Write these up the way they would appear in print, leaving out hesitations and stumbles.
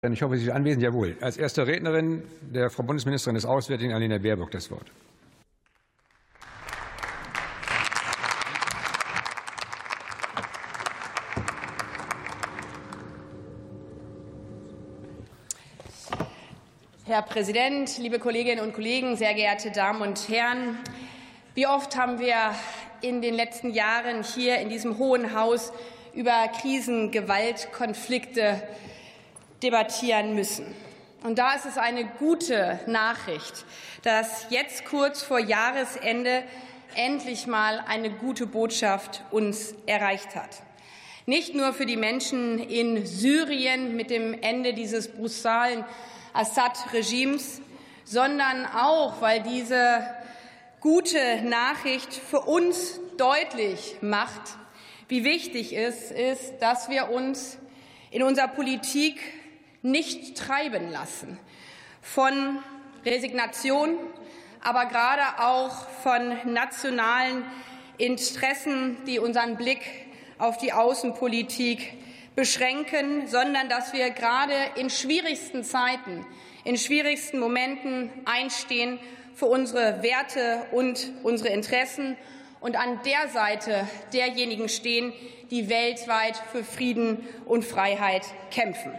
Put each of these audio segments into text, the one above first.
Ich hoffe, Sie sind anwesend. Jawohl. Als erste Rednerin der Frau Bundesministerin des Auswärtigen Annalena Baerbock das Wort. Herr Präsident, liebe Kolleginnen und Kollegen, sehr geehrte Damen und Herren! Wie oft haben wir in den letzten Jahren hier in diesem Hohen Haus über Krisen, Gewalt, Konflikte debattieren müssen. Und da ist es eine gute Nachricht, dass jetzt kurz vor Jahresende endlich mal eine gute Botschaft uns erreicht hat. Nicht nur für die Menschen in Syrien mit dem Ende dieses brutalen Assad-Regimes, sondern auch, weil diese gute Nachricht für uns deutlich macht, wie wichtig es ist, dass wir uns in unserer Politik nicht treiben lassen von Resignation, aber gerade auch von nationalen Interessen, die unseren Blick auf die Außenpolitik beschränken, sondern dass wir gerade in schwierigsten Zeiten, in schwierigsten Momenten einstehen für unsere Werte und unsere Interessen und an der Seite derjenigen stehen, die weltweit für Frieden und Freiheit kämpfen.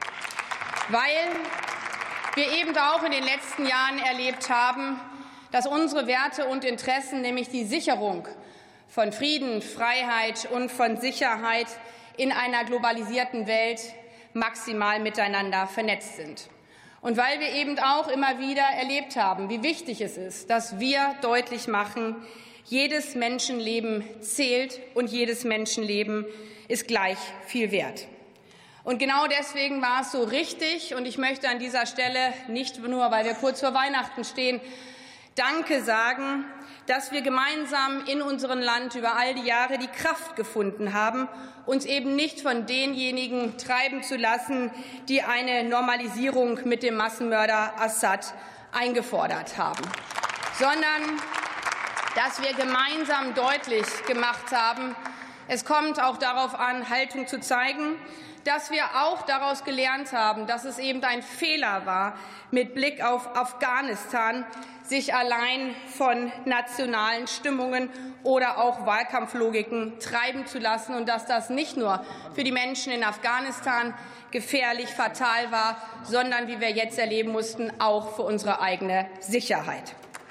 Weil wir eben auch in den letzten Jahren erlebt haben, dass unsere Werte und Interessen, nämlich die Sicherung von Frieden, Freiheit und von Sicherheit in einer globalisierten Welt maximal miteinander vernetzt sind. Und weil wir eben auch immer wieder erlebt haben, wie wichtig es ist, dass wir deutlich machen, jedes Menschenleben zählt und jedes Menschenleben ist gleich viel wert. Und genau deswegen war es so richtig, und ich möchte an dieser Stelle nicht nur, weil wir kurz vor Weihnachten stehen, Danke sagen, dass wir gemeinsam in unserem Land über all die Jahre die Kraft gefunden haben, uns eben nicht von denjenigen treiben zu lassen, die eine Normalisierung mit dem Massenmörder Assad eingefordert haben, sondern dass wir gemeinsam deutlich gemacht haben, es kommt auch darauf an, Haltung zu zeigen, dass wir auch daraus gelernt haben, dass es eben ein Fehler war, mit Blick auf Afghanistan sich allein von nationalen Stimmungen oder auch Wahlkampflogiken treiben zu lassen und dass das nicht nur für die Menschen in Afghanistan gefährlich, fatal war, sondern, wie wir jetzt erleben mussten, auch für unsere eigene Sicherheit.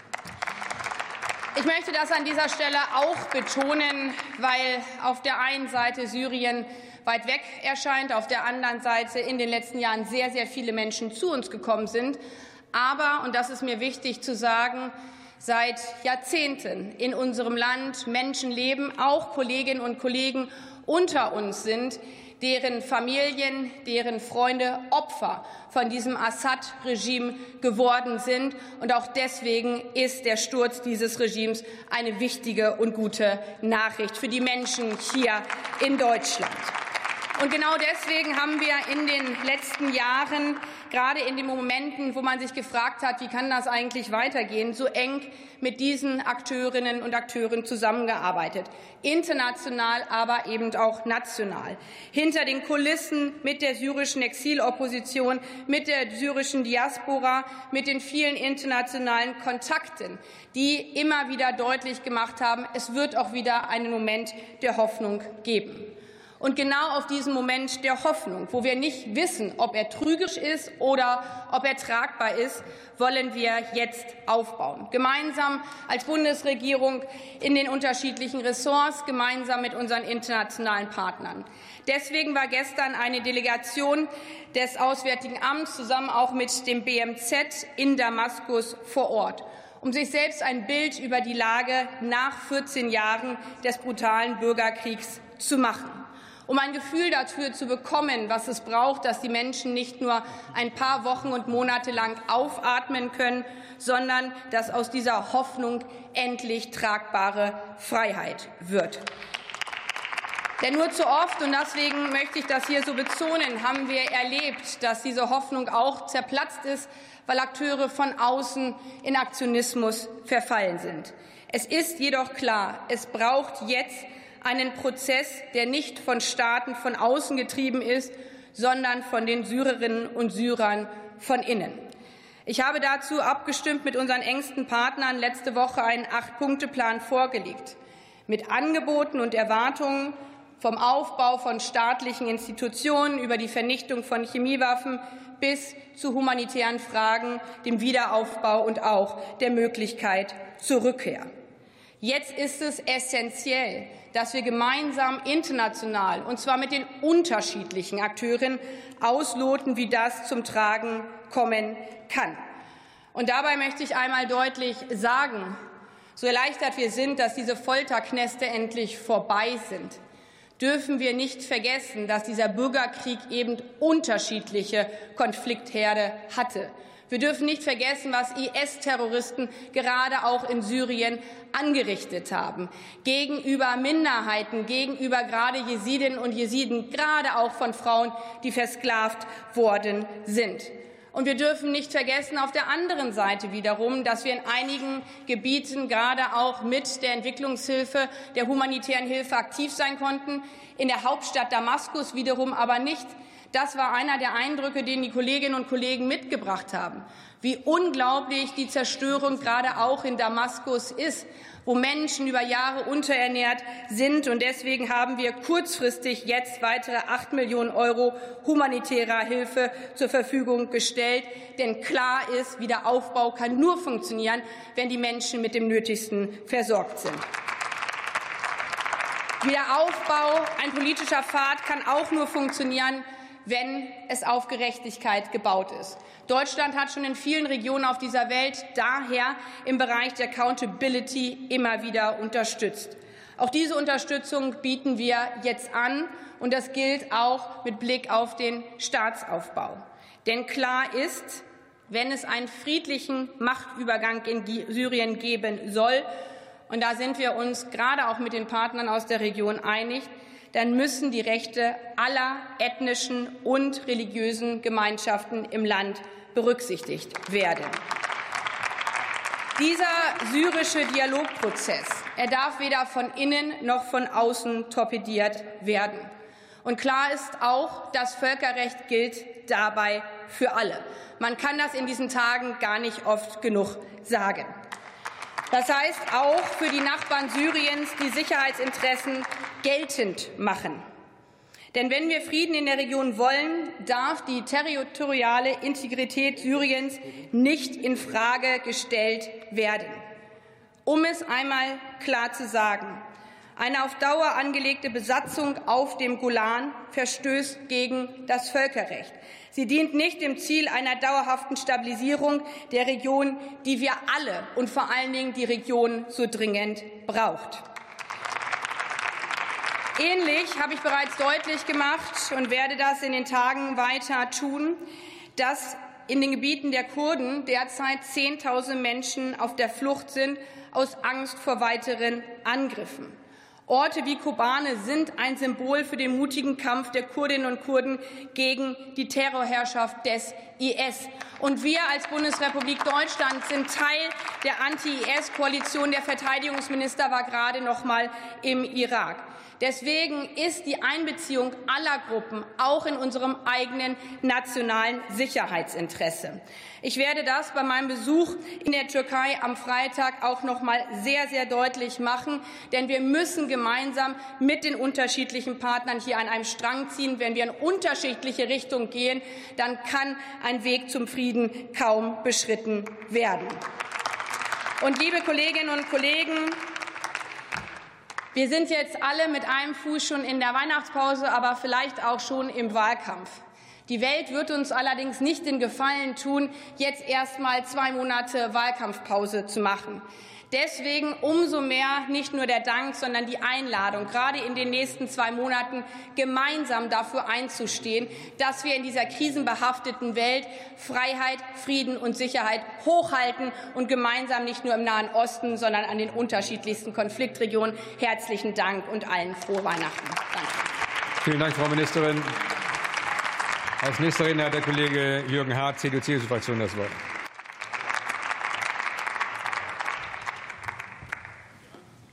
Ich möchte das an dieser Stelle auch betonen, weil auf der einen Seite Syrien weit weg erscheint, auf der anderen Seite in den letzten Jahren sehr, sehr viele Menschen zu uns gekommen sind. Aber, und das ist mir wichtig zu sagen, seit Jahrzehnten in unserem Land Menschen leben, auch Kolleginnen und Kollegen unter uns sind, deren Familien, deren Freunde Opfer von diesem Assad-Regime geworden sind. Und auch deswegen ist der Sturz dieses Regimes eine wichtige und gute Nachricht für die Menschen hier in Deutschland. Und genau deswegen haben wir in den letzten Jahren, gerade in den Momenten, wo man sich gefragt hat, wie kann das eigentlich weitergehen, so eng mit diesen Akteurinnen und Akteuren zusammengearbeitet. International, aber eben auch national. Hinter den Kulissen mit der syrischen Exilopposition, mit der syrischen Diaspora, mit den vielen internationalen Kontakten, die immer wieder deutlich gemacht haben, es wird auch wieder einen Moment der Hoffnung geben. Und genau auf diesen Moment der Hoffnung, wo wir nicht wissen, ob er trügerisch ist oder ob er tragbar ist, wollen wir jetzt aufbauen. Gemeinsam als Bundesregierung in den unterschiedlichen Ressorts, gemeinsam mit unseren internationalen Partnern. Deswegen war gestern eine Delegation des Auswärtigen Amts zusammen auch mit dem BMZ in Damaskus vor Ort, um sich selbst ein Bild über die Lage nach 14 Jahren des brutalen Bürgerkriegs zu machen, um ein Gefühl dafür zu bekommen, was es braucht, dass die Menschen nicht nur ein paar Wochen und Monate lang aufatmen können, sondern dass aus dieser Hoffnung endlich tragbare Freiheit wird. Denn nur zu oft, und deswegen möchte ich das hier so betonen, haben wir erlebt, dass diese Hoffnung auch zerplatzt ist, weil Akteure von außen in Aktionismus verfallen sind. Es ist jedoch klar, es braucht jetzt einen Prozess, der nicht von Staaten von außen getrieben ist, sondern von den Syrerinnen und Syrern von innen. Ich habe dazu abgestimmt mit unseren engsten Partnern letzte Woche einen 8-Punkte-Plan vorgelegt, mit Angeboten und Erwartungen vom Aufbau von staatlichen Institutionen über die Vernichtung von Chemiewaffen bis zu humanitären Fragen, dem Wiederaufbau und auch der Möglichkeit zur Rückkehr. Jetzt ist es essentiell, dass wir gemeinsam international, und zwar mit den unterschiedlichen Akteuren, ausloten, wie das zum Tragen kommen kann. Und dabei möchte ich einmal deutlich sagen, so erleichtert wir sind, dass diese Folterknäste endlich vorbei sind, dürfen wir nicht vergessen, dass dieser Bürgerkrieg eben unterschiedliche Konfliktherde hatte. Wir dürfen nicht vergessen, was IS-Terroristen gerade auch in Syrien angerichtet haben, gegenüber Minderheiten, gegenüber gerade Jesidinnen und Jesiden, gerade auch von Frauen, die versklavt worden sind. Und wir dürfen nicht vergessen, auf der anderen Seite wiederum, dass wir in einigen Gebieten gerade auch mit der Entwicklungshilfe, der humanitären Hilfe aktiv sein konnten, in der Hauptstadt Damaskus wiederum aber nicht. Das war einer der Eindrücke, den die Kolleginnen und Kollegen mitgebracht haben, wie unglaublich die Zerstörung gerade auch in Damaskus ist, wo Menschen über Jahre unterernährt sind. Und deswegen haben wir kurzfristig jetzt weitere 8 Millionen € humanitärer Hilfe zur Verfügung gestellt. Denn klar ist, Wiederaufbau kann nur funktionieren, wenn die Menschen mit dem Nötigsten versorgt sind. Wiederaufbau, ein politischer Pfad, kann auch nur funktionieren, wenn es auf Gerechtigkeit gebaut ist. Deutschland hat schon in vielen Regionen auf dieser Welt daher im Bereich der Accountability immer wieder unterstützt. Auch diese Unterstützung bieten wir jetzt an, und das gilt auch mit Blick auf den Staatsaufbau. Denn klar ist, wenn es einen friedlichen Machtübergang in Syrien geben soll, und da sind wir uns gerade auch mit den Partnern aus der Region einig, dann müssen die Rechte aller ethnischen und religiösen Gemeinschaften im Land berücksichtigt werden. Dieser syrische Dialogprozess, er darf weder von innen noch von außen torpediert werden. Und klar ist auch, das Völkerrecht gilt dabei für alle. Man kann das in diesen Tagen gar nicht oft genug sagen. Das heißt auch für die Nachbarn Syriens die Sicherheitsinteressen geltend machen. Denn wenn wir Frieden in der Region wollen, darf die territoriale Integrität Syriens nicht in Frage gestellt werden. Um es einmal klar zu sagen, eine auf Dauer angelegte Besatzung auf dem Golan verstößt gegen das Völkerrecht. Sie dient nicht dem Ziel einer dauerhaften Stabilisierung der Region, die wir alle und vor allen Dingen die Region so dringend braucht. Ähnlich habe ich bereits deutlich gemacht und werde das in den Tagen weiter tun, dass in den Gebieten der Kurden derzeit 10.000 Menschen auf der Flucht sind aus Angst vor weiteren Angriffen. Orte wie Kobane sind ein Symbol für den mutigen Kampf der Kurdinnen und Kurden gegen die Terrorherrschaft des IS. Und wir als Bundesrepublik Deutschland sind Teil der Anti-IS-Koalition. Der Verteidigungsminister war gerade noch mal im Irak. Deswegen ist die Einbeziehung aller Gruppen auch in unserem eigenen nationalen Sicherheitsinteresse. Ich werde das bei meinem Besuch in der Türkei am Freitag auch noch mal sehr, sehr deutlich machen. Denn wir müssen gemeinsam mit den unterschiedlichen Partnern hier an einem Strang ziehen. Wenn wir in unterschiedliche Richtungen gehen, dann kann ein Weg zum Frieden kaum beschritten werden. Und liebe Kolleginnen und Kollegen, wir sind jetzt alle mit einem Fuß schon in der Weihnachtspause, aber vielleicht auch schon im Wahlkampf. Die Welt wird uns allerdings nicht den Gefallen tun, jetzt erst mal 2 Monate Wahlkampfpause zu machen. Deswegen umso mehr nicht nur der Dank, sondern die Einladung, gerade in den nächsten 2 Monaten gemeinsam dafür einzustehen, dass wir in dieser krisenbehafteten Welt Freiheit, Frieden und Sicherheit hochhalten und gemeinsam nicht nur im Nahen Osten, sondern an den unterschiedlichsten Konfliktregionen. Herzlichen Dank und allen frohe Weihnachten. Danke. Vielen Dank, Frau Ministerin. Als nächster Redner hat der Kollege Jürgen Hart, CDU-CSU-Fraktion, das Wort.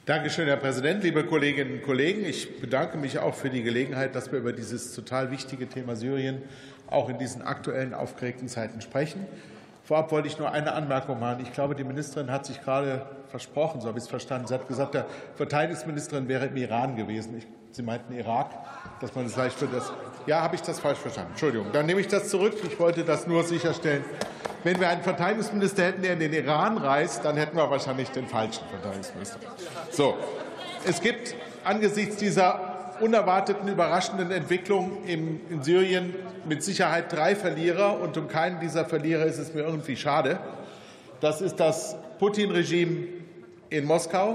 Dankeschön, Herr Präsident, liebe Kolleginnen und Kollegen. Ich bedanke mich auch für die Gelegenheit, dass wir über dieses total wichtige Thema Syrien auch in diesen aktuellen, aufgeregten Zeiten sprechen. Vorab wollte ich nur eine Anmerkung machen. Ich glaube, die Ministerin hat sich gerade versprochen, so habe ich es verstanden. Sie hat gesagt, der Verteidigungsministerin wäre im Iran gewesen. Sie meinten Irak, dass man das leicht für das. Ja, habe ich das falsch verstanden? Entschuldigung. Dann nehme ich das zurück. Ich wollte das nur sicherstellen. Wenn wir einen Verteidigungsminister hätten, der in den Iran reist, dann hätten wir wahrscheinlich den falschen Verteidigungsminister. So, es gibt angesichts dieser unerwarteten, überraschenden Entwicklung in Syrien mit Sicherheit 3 Verlierer, und um keinen dieser Verlierer ist es mir irgendwie schade. Das ist das Putin-Regime in Moskau,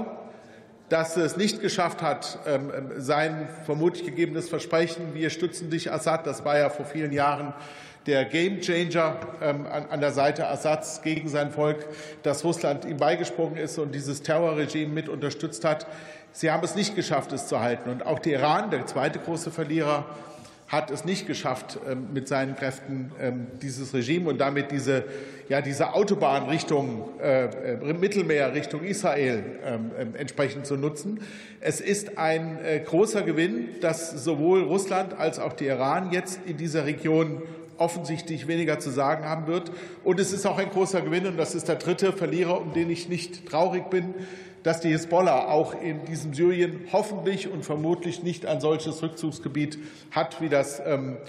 das es nicht geschafft hat, sein vermutlich gegebenes Versprechen, wir stützen dich, Assad, das war ja vor vielen Jahren der Gamechanger an der Seite Assads gegen sein Volk, dass Russland ihm beigesprungen ist und dieses Terrorregime mit unterstützt hat. Sie haben es nicht geschafft, es zu halten. Und auch der Iran, der zweite große Verlierer, hat es nicht geschafft, mit seinen Kräften dieses Regime und damit diese Autobahn Richtung Mittelmeer, Richtung Israel entsprechend zu nutzen. Es ist ein großer Gewinn, dass sowohl Russland als auch der Iran jetzt in dieser Region offensichtlich weniger zu sagen haben wird. Und es ist auch ein großer Gewinn, und das ist der dritte Verlierer, um den ich nicht traurig bin, dass die Hisbollah auch in diesem Syrien hoffentlich und vermutlich nicht ein solches Rückzugsgebiet hat, wie das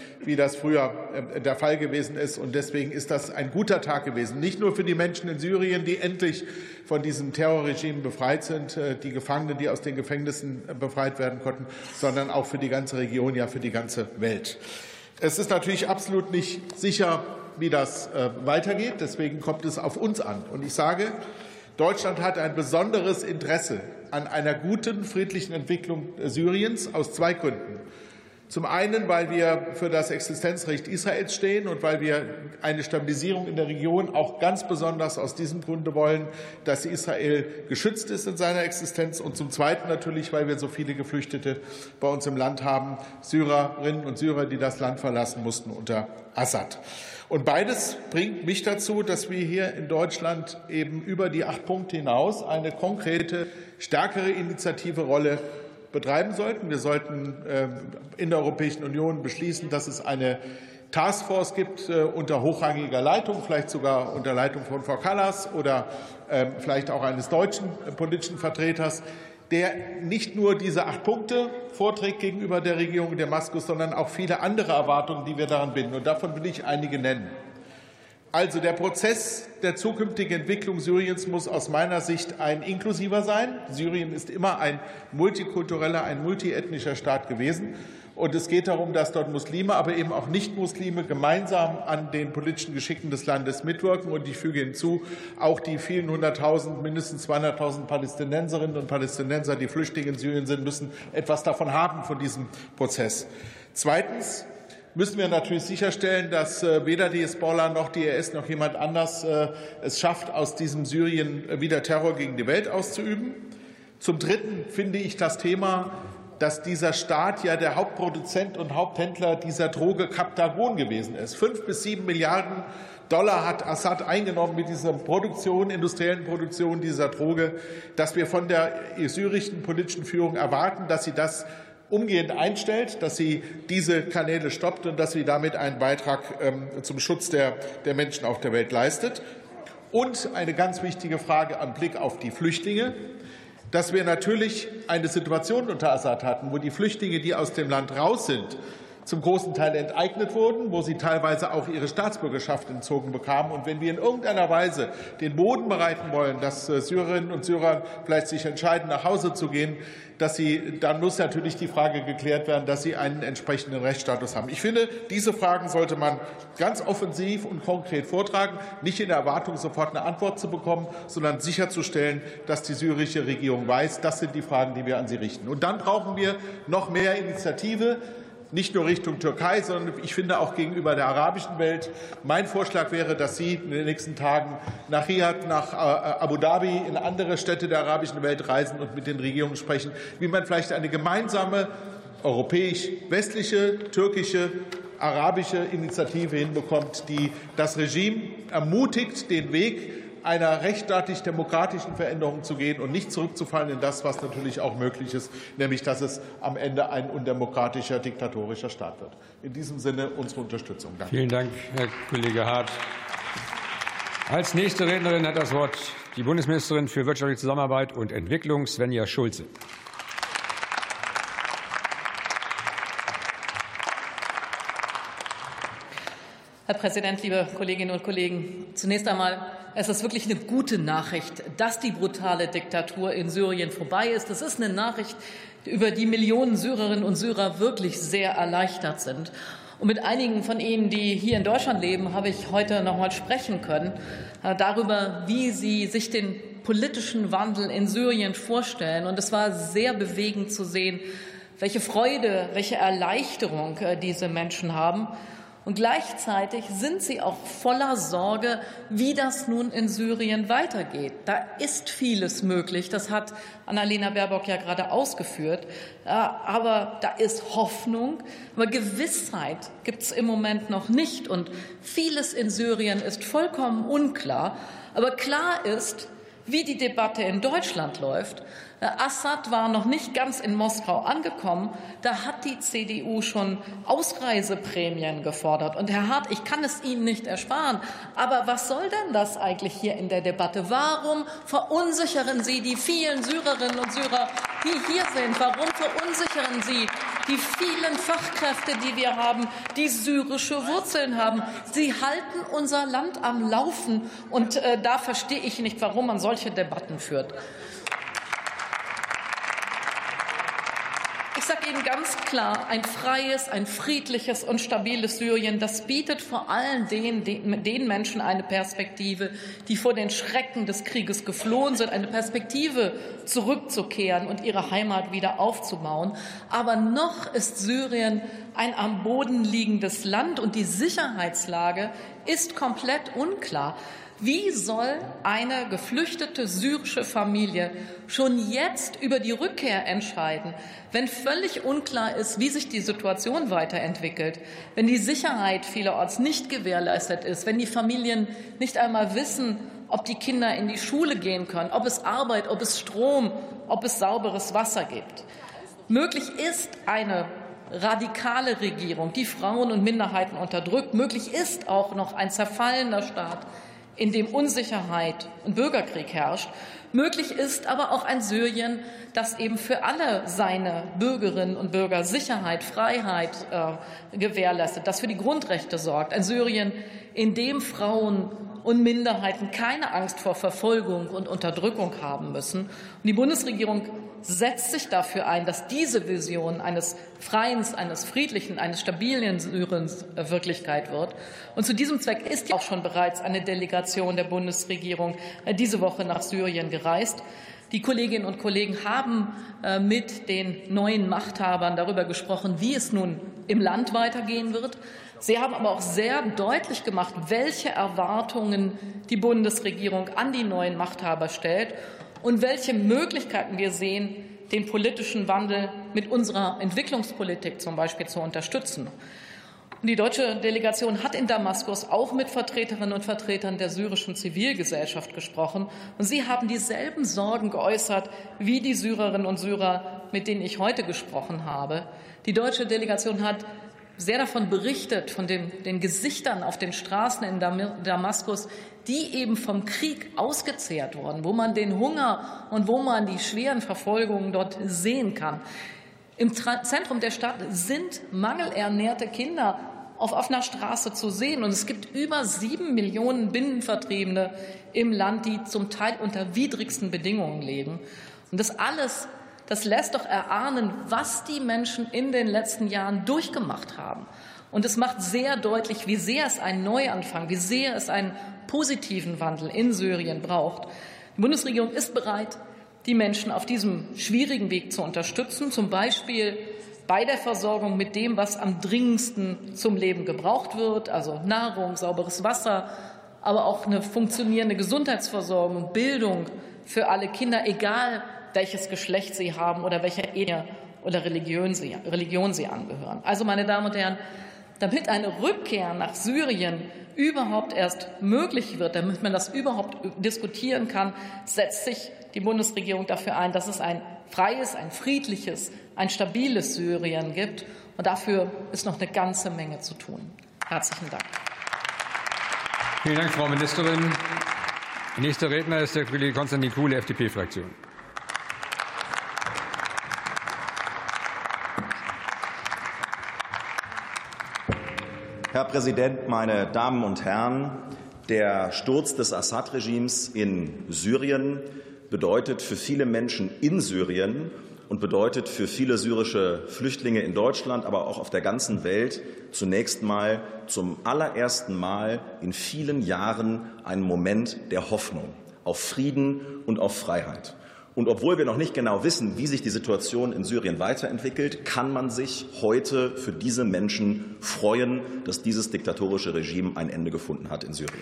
früher der Fall gewesen ist. Und deswegen ist das ein guter Tag gewesen, nicht nur für die Menschen in Syrien, die endlich von diesem Terrorregime befreit sind, die Gefangenen, die aus den Gefängnissen befreit werden konnten, sondern auch für die ganze Region, ja für die ganze Welt. Es ist natürlich absolut nicht sicher, wie das weitergeht. Deswegen kommt es auf uns an. Und ich sage, Deutschland hat ein besonderes Interesse an einer guten, friedlichen Entwicklung Syriens aus 2 Gründen. Zum einen, weil wir für das Existenzrecht Israels stehen und weil wir eine Stabilisierung in der Region auch ganz besonders aus diesem Grunde wollen, dass Israel geschützt ist in seiner Existenz. Und zum Zweiten natürlich, weil wir so viele Geflüchtete bei uns im Land haben, Syrerinnen und Syrer, die das Land verlassen mussten unter Assad. Und beides bringt mich dazu, dass wir hier in Deutschland eben über die 8 Punkte hinaus eine konkrete, stärkere initiative Rolle betreiben sollten. Wir sollten in der Europäischen Union beschließen, dass es eine Taskforce gibt unter hochrangiger Leitung, vielleicht sogar unter Leitung von Frau Kallas oder vielleicht auch eines deutschen politischen Vertreters, der nicht nur diese 8 Punkte vorträgt gegenüber der Regierung in Damaskus, sondern auch viele andere Erwartungen, die wir daran binden. Und davon will ich einige nennen. Also der Prozess der zukünftigen Entwicklung Syriens muss aus meiner Sicht ein inklusiver sein. Syrien ist immer ein multikultureller, ein multiethnischer Staat gewesen. Und es geht darum, dass dort Muslime, aber eben auch Nicht-Muslime gemeinsam an den politischen Geschicken des Landes mitwirken. Und ich füge hinzu, auch die vielen 100.000, mindestens 200.000 Palästinenserinnen und Palästinenser, die Flüchtlinge in Syrien sind, müssen etwas davon haben, von diesem Prozess. Zweitens müssen wir natürlich sicherstellen, dass weder die Hisbollah noch die IS noch jemand anders es schafft, aus diesem Syrien wieder Terror gegen die Welt auszuüben. Zum Dritten finde ich das Thema, dass dieser Staat ja der Hauptproduzent und Haupthändler dieser Droge Captagon gewesen ist. 5 bis 7 Milliarden Dollar hat Assad eingenommen mit dieser industriellen Produktion dieser Droge, dass wir von der syrischen politischen Führung erwarten, dass sie das umgehend einstellt, dass sie diese Kanäle stoppt und dass sie damit einen Beitrag zum Schutz der Menschen auf der Welt leistet. Und eine ganz wichtige Frage am Blick auf die Flüchtlinge, dass wir natürlich eine Situation unter Assad hatten, wo die Flüchtlinge, die aus dem Land raus sind, zum großen Teil enteignet wurden, wo sie teilweise auch ihre Staatsbürgerschaft entzogen bekamen. Und wenn wir in irgendeiner Weise den Boden bereiten wollen, dass Syrerinnen und Syrer vielleicht sich entscheiden, nach Hause zu gehen, dann muss natürlich die Frage geklärt werden, dass sie einen entsprechenden Rechtsstatus haben. Ich finde, diese Fragen sollte man ganz offensiv und konkret vortragen, nicht in der Erwartung, sofort eine Antwort zu bekommen, sondern sicherzustellen, dass die syrische Regierung weiß, das sind die Fragen, die wir an sie richten. Und dann brauchen wir noch mehr Initiative, nicht nur Richtung Türkei, sondern ich finde auch gegenüber der arabischen Welt. Mein Vorschlag wäre, dass Sie in den nächsten Tagen nach Riad, nach Abu Dhabi, in andere Städte der arabischen Welt reisen und mit den Regierungen sprechen, wie man vielleicht eine gemeinsame europäisch-westliche, türkische, arabische Initiative hinbekommt, die das Regime ermutigt, den Weg einer rechtsstaatlich-demokratischen Veränderung zu gehen und nicht zurückzufallen in das, was natürlich auch möglich ist, nämlich dass es am Ende ein undemokratischer, diktatorischer Staat wird. In diesem Sinne unsere Unterstützung. Danke. Vielen Dank, Herr Kollege Hart. Als nächste Rednerin hat das Wort die Bundesministerin für wirtschaftliche Zusammenarbeit und Entwicklung, Svenja Schulze. Herr Präsident, liebe Kolleginnen und Kollegen! Zunächst einmal, es ist wirklich eine gute Nachricht, dass die brutale Diktatur in Syrien vorbei ist. Das ist eine Nachricht, über die Millionen Syrerinnen und Syrer wirklich sehr erleichtert sind. Und mit einigen von Ihnen, die hier in Deutschland leben, habe ich heute noch mal sprechen können darüber, wie sie sich den politischen Wandel in Syrien vorstellen. Und es war sehr bewegend zu sehen, welche Freude, welche Erleichterung diese Menschen haben. Und gleichzeitig sind sie auch voller Sorge, wie das nun in Syrien weitergeht. Da ist vieles möglich, das hat Annalena Baerbock ja gerade ausgeführt. Aber da ist Hoffnung, aber Gewissheit gibt es im Moment noch nicht. Und vieles in Syrien ist vollkommen unklar. Aber klar ist, wie die Debatte in Deutschland läuft. Assad war noch nicht ganz in Moskau angekommen. Da hat die CDU schon Ausreiseprämien gefordert. Und Herr Hart, ich kann es Ihnen nicht ersparen. Aber was soll denn das eigentlich hier in der Debatte? Warum verunsichern Sie die vielen Syrerinnen und Syrer, die hier sind? Warum verunsichern Sie die vielen Fachkräfte, die wir haben, die syrische Wurzeln haben? Sie halten unser Land am Laufen. Und da verstehe ich nicht, warum man solche Debatten führt. Ich sage Ihnen ganz klar, ein freies, ein friedliches und stabiles Syrien, das bietet vor allem den Menschen eine Perspektive, die vor den Schrecken des Krieges geflohen sind, eine Perspektive zurückzukehren und ihre Heimat wieder aufzubauen. Aber noch ist Syrien ein am Boden liegendes Land und die Sicherheitslage ist komplett unklar. Wie soll eine geflüchtete syrische Familie schon jetzt über die Rückkehr entscheiden, wenn völlig unklar ist, wie sich die Situation weiterentwickelt, wenn die Sicherheit vielerorts nicht gewährleistet ist, wenn die Familien nicht einmal wissen, ob die Kinder in die Schule gehen können, ob es Arbeit, ob es Strom, ob es sauberes Wasser gibt? Möglich ist eine radikale Regierung, die Frauen und Minderheiten unterdrückt. Möglich ist auch noch ein zerfallener Staat, in dem Unsicherheit und Bürgerkrieg herrscht. Möglich ist aber auch ein Syrien, das eben für alle seine Bürgerinnen und Bürger Sicherheit, Freiheit gewährleistet, das für die Grundrechte sorgt. Ein Syrien, in dem Frauen und Minderheiten keine Angst vor Verfolgung und Unterdrückung haben müssen. Und die Bundesregierung setzt sich dafür ein, dass diese Vision eines freien, eines friedlichen, eines stabilen Syriens Wirklichkeit wird. Und zu diesem Zweck ist auch schon bereits eine Delegation der Bundesregierung diese Woche nach Syrien gereist. Die Kolleginnen und Kollegen haben mit den neuen Machthabern darüber gesprochen, wie es nun im Land weitergehen wird. Sie haben aber auch sehr deutlich gemacht, welche Erwartungen die Bundesregierung an die neuen Machthaber stellt und welche Möglichkeiten wir sehen, den politischen Wandel mit unserer Entwicklungspolitik zum Beispiel zu unterstützen. Und die deutsche Delegation hat in Damaskus auch mit Vertreterinnen und Vertretern der syrischen Zivilgesellschaft gesprochen. Und sie haben dieselben Sorgen geäußert wie die Syrerinnen und Syrer, mit denen ich heute gesprochen habe. Die deutsche Delegation hat sehr davon berichtet, von den Gesichtern auf den Straßen in Damaskus, die eben vom Krieg ausgezehrt wurden, wo man den Hunger und wo man die schweren Verfolgungen dort sehen kann. Im Zentrum der Stadt sind mangelernährte Kinder auf offener Straße zu sehen. Und es gibt über 7 Millionen Binnenvertriebene im Land, die zum Teil unter widrigsten Bedingungen leben. Und das alles, das lässt doch erahnen, was die Menschen in den letzten Jahren durchgemacht haben. Und es macht sehr deutlich, wie sehr es einen Neuanfang, wie sehr es einen positiven Wandel in Syrien braucht. Die Bundesregierung ist bereit, die Menschen auf diesem schwierigen Weg zu unterstützen, zum Beispiel bei der Versorgung mit dem, was am dringendsten zum Leben gebraucht wird, also Nahrung, sauberes Wasser, aber auch eine funktionierende Gesundheitsversorgung, Bildung für alle Kinder, egal welches Geschlecht sie haben oder welcher Ethnie oder Religion sie angehören. Also, meine Damen und Herren, damit eine Rückkehr nach Syrien überhaupt erst möglich wird, damit man das überhaupt diskutieren kann, setzt sich die Bundesregierung dafür ein, dass es ein freies, ein friedliches, ein stabiles Syrien gibt. Und dafür ist noch eine ganze Menge zu tun. Herzlichen Dank. Vielen Dank, Frau Ministerin. Nächster Redner ist der Kollege Konstantin Kuhle, FDP-Fraktion. Herr Präsident, meine Damen und Herren! Der Sturz des Assad-Regimes in Syrien bedeutet für viele Menschen in Syrien und bedeutet für viele syrische Flüchtlinge in Deutschland, aber auch auf der ganzen Welt zunächst mal zum allerersten Mal in vielen Jahren einen Moment der Hoffnung auf Frieden und auf Freiheit. Und obwohl wir noch nicht genau wissen, wie sich die Situation in Syrien weiterentwickelt, kann man sich heute für diese Menschen freuen, dass dieses diktatorische Regime ein Ende gefunden hat in Syrien.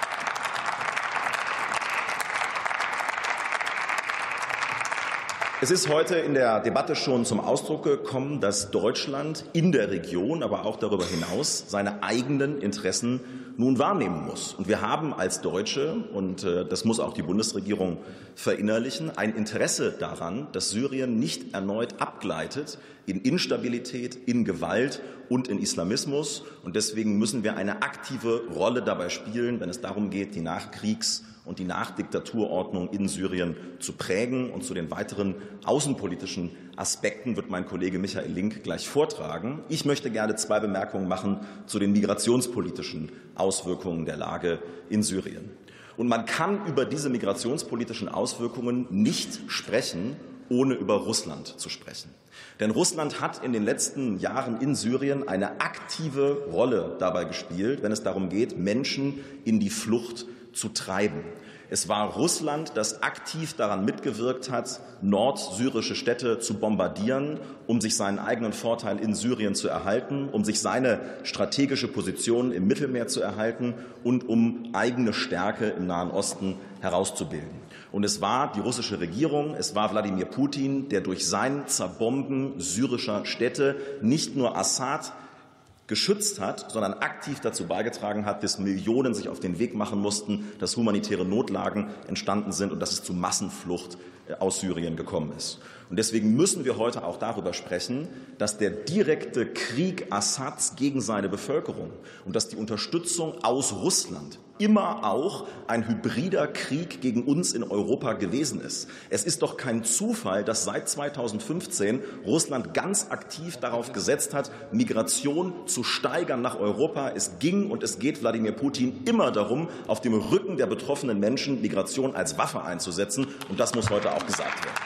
Es ist heute in der Debatte schon zum Ausdruck gekommen, dass Deutschland in der Region, aber auch darüber hinaus seine eigenen Interessen nun wahrnehmen muss. Und wir haben als Deutsche, und das muss auch die Bundesregierung verinnerlichen, ein Interesse daran, dass Syrien nicht erneut abgleitet in Instabilität, in Gewalt und in Islamismus. Und deswegen müssen wir eine aktive Rolle dabei spielen, wenn es darum geht, die Nachkriegs- und die Nachdiktaturordnung in Syrien zu prägen. Und zu den weiteren außenpolitischen Aspekten wird mein Kollege Michael Link gleich vortragen. Ich möchte gerne 2 Bemerkungen machen zu den migrationspolitischen Auswirkungen der Lage in Syrien. Und man kann über diese migrationspolitischen Auswirkungen nicht sprechen, ohne über Russland zu sprechen. Denn Russland hat in den letzten Jahren in Syrien eine aktive Rolle dabei gespielt, wenn es darum geht, Menschen in die Flucht zu treiben. Es war Russland, das aktiv daran mitgewirkt hat, nordsyrische Städte zu bombardieren, um sich seinen eigenen Vorteil in Syrien zu erhalten, um sich seine strategische Position im Mittelmeer zu erhalten und um eigene Stärke im Nahen Osten herauszubilden. Und es war die russische Regierung, es war Wladimir Putin, der durch sein Zerbomben syrischer Städte nicht nur Assad geschützt hat, sondern aktiv dazu beigetragen hat, dass Millionen sich auf den Weg machen mussten, dass humanitäre Notlagen entstanden sind und dass es zu Massenflucht aus Syrien gekommen ist. Und deswegen müssen wir heute auch darüber sprechen, dass der direkte Krieg Assads gegen seine Bevölkerung und dass die Unterstützung aus Russland immer auch ein hybrider Krieg gegen uns in Europa gewesen ist. Es ist doch kein Zufall, dass seit 2015 Russland ganz aktiv darauf gesetzt hat, Migration zu steigern nach Europa. Es ging und es geht Wladimir Putin immer darum, auf dem Rücken der betroffenen Menschen Migration als Waffe einzusetzen. Und das muss heute auch gesagt werden.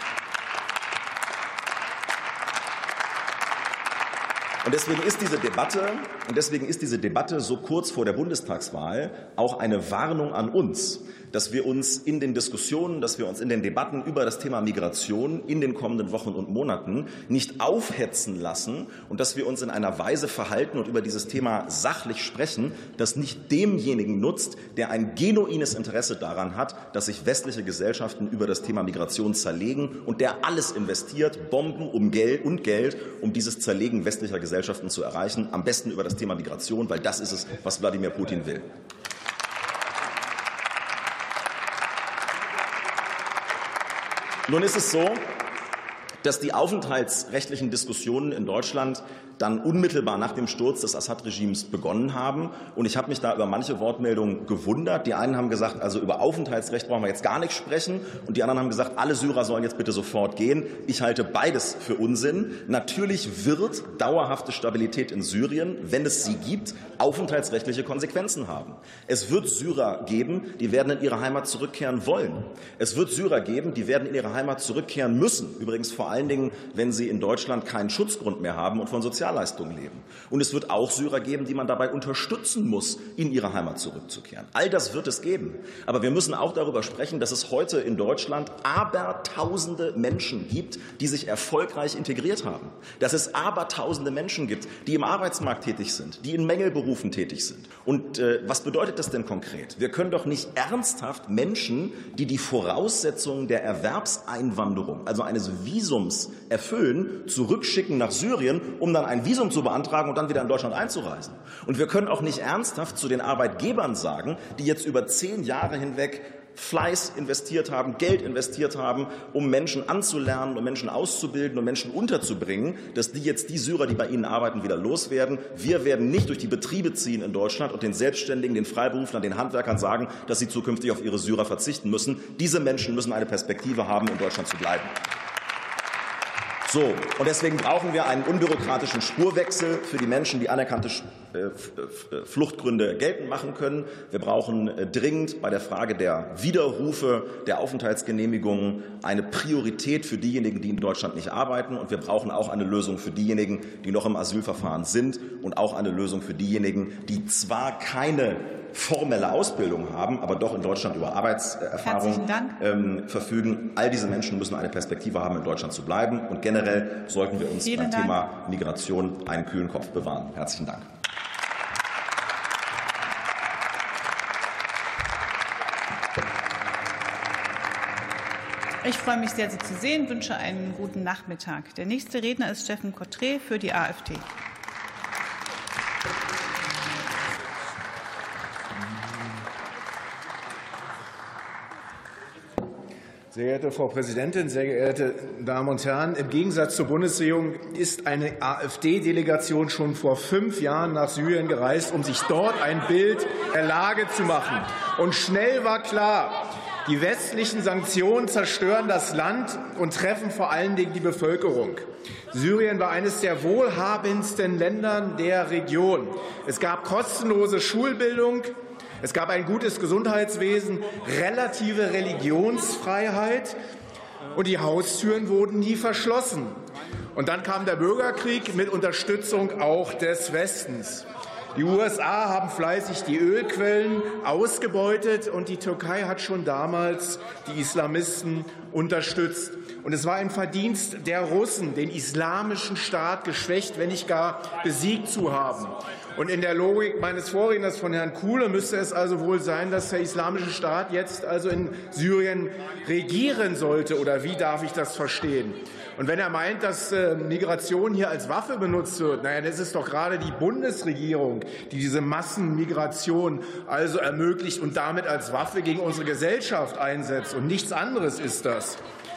Und deswegen ist diese Debatte so kurz vor der Bundestagswahl auch eine Warnung an uns, dass wir uns in den Diskussionen, dass wir uns in den Debatten über das Thema Migration in den kommenden Wochen und Monaten nicht aufhetzen lassen und dass wir uns in einer Weise verhalten und über dieses Thema sachlich sprechen, das nicht demjenigen nutzt, der ein genuines Interesse daran hat, dass sich westliche Gesellschaften über das Thema Migration zerlegen und der alles investiert, Bomben und Geld, um dieses Zerlegen westlicher Gesellschaften zu erreichen, am besten über das Thema Migration, weil das ist es, was Wladimir Putin will. Nun ist es so, dass die aufenthaltsrechtlichen Diskussionen in Deutschland dann unmittelbar nach dem Sturz des Assad-Regimes begonnen haben. Und ich habe mich da über manche Wortmeldungen gewundert. Die einen haben gesagt, also über Aufenthaltsrecht brauchen wir jetzt gar nicht sprechen. Und die anderen haben gesagt, alle Syrer sollen jetzt bitte sofort gehen. Ich halte beides für Unsinn. Natürlich wird dauerhafte Stabilität in Syrien, wenn es sie gibt, aufenthaltsrechtliche Konsequenzen haben. Es wird Syrer geben, die werden in ihre Heimat zurückkehren wollen. Es wird Syrer geben, die werden in ihre Heimat zurückkehren müssen. Übrigens vor allen Dingen, wenn sie in Deutschland keinen Schutzgrund mehr haben und von Sozialleistungen leben. Und es wird auch Syrer geben, die man dabei unterstützen muss, in ihre Heimat zurückzukehren. All das wird es geben. Aber wir müssen auch darüber sprechen, dass es heute in Deutschland abertausende Menschen gibt, die sich erfolgreich integriert haben. Dass es abertausende Menschen gibt, die im Arbeitsmarkt tätig sind, die in Mängelberufen tätig sind. Und was bedeutet das denn konkret? Wir können doch nicht ernsthaft Menschen, die die Voraussetzungen der Erwerbseinwanderung, also eines Visums erfüllen, zurückschicken nach Syrien, um dann ein ein Visum zu beantragen und dann wieder in Deutschland einzureisen. Und wir können auch nicht ernsthaft zu den Arbeitgebern sagen, die jetzt über 10 Jahre hinweg Fleiß investiert haben, Geld investiert haben, um Menschen anzulernen, um Menschen auszubilden, um Menschen unterzubringen, dass die jetzt die Syrer, die bei ihnen arbeiten, wieder loswerden. Wir werden nicht durch die Betriebe ziehen in Deutschland und den Selbstständigen, den Freiberuflern, den Handwerkern sagen, dass sie zukünftig auf ihre Syrer verzichten müssen. Diese Menschen müssen eine Perspektive haben, in Deutschland zu bleiben. So, und deswegen brauchen wir einen unbürokratischen Spurwechsel für die Menschen, die anerkannte Fluchtgründe geltend machen können. Wir brauchen dringend bei der Frage der Widerrufe der Aufenthaltsgenehmigungen eine Priorität für diejenigen, die in Deutschland nicht arbeiten. Und wir brauchen auch eine Lösung für diejenigen, die noch im Asylverfahren sind, und auch eine Lösung für diejenigen, die zwar keine formelle Ausbildung haben, aber doch in Deutschland über Arbeitserfahrung verfügen. All diese Menschen müssen eine Perspektive haben, in Deutschland zu bleiben. Und generell sollten wir uns beim Thema Migration einen kühlen Kopf bewahren. Herzlichen Dank. Ich freue mich sehr, Sie zu sehen, wünsche einen guten Nachmittag. Der nächste Redner ist Steffen Cotret für die AfD. Sehr geehrte Frau Präsidentin, sehr geehrte Damen und Herren! Im Gegensatz zur Bundesregierung ist eine AfD-Delegation schon vor 5 Jahren nach Syrien gereist, um sich dort ein Bild der Lage zu machen. Und schnell war klar, die westlichen Sanktionen zerstören das Land und treffen vor allen Dingen die Bevölkerung. Syrien war eines der wohlhabendsten Länder der Region. Es gab kostenlose Schulbildung. Es gab ein gutes Gesundheitswesen, relative Religionsfreiheit, und die Haustüren wurden nie verschlossen. Und dann kam der Bürgerkrieg mit Unterstützung auch des Westens. Die USA haben fleißig die Ölquellen ausgebeutet, und die Türkei hat schon damals die Islamisten unterstützt. Und es war ein Verdienst der Russen, den islamischen Staat geschwächt, wenn nicht gar besiegt zu haben. Und in der Logik meines Vorredners von Herrn Kuhle müsste es also wohl sein, dass der Islamische Staat jetzt also in Syrien regieren sollte. Oder wie darf ich das verstehen? Und wenn er meint, dass Migration hier als Waffe benutzt wird, naja, das ist doch gerade die Bundesregierung, die diese Massenmigration also ermöglicht und damit als Waffe gegen unsere Gesellschaft einsetzt. Und nichts anderes ist das.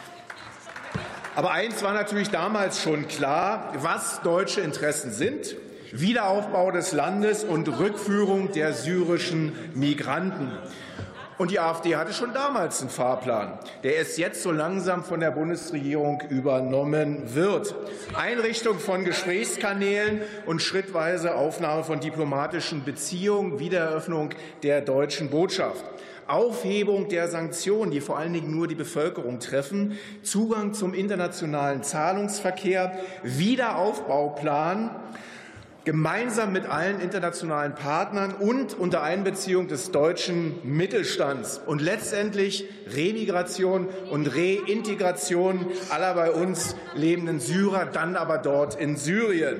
Aber eins war natürlich damals schon klar, was deutsche Interessen sind: Wiederaufbau des Landes und Rückführung der syrischen Migranten. Und die AfD hatte schon damals einen Fahrplan, der erst jetzt so langsam von der Bundesregierung übernommen wird. Einrichtung von Gesprächskanälen und schrittweise Aufnahme von diplomatischen Beziehungen, Wiedereröffnung der deutschen Botschaft. Aufhebung der Sanktionen, die vor allen Dingen nur die Bevölkerung treffen, Zugang zum internationalen Zahlungsverkehr, Wiederaufbauplan, gemeinsam mit allen internationalen Partnern und unter Einbeziehung des deutschen Mittelstands und letztendlich Remigration und Reintegration aller bei uns lebenden Syrer, dann aber dort in Syrien.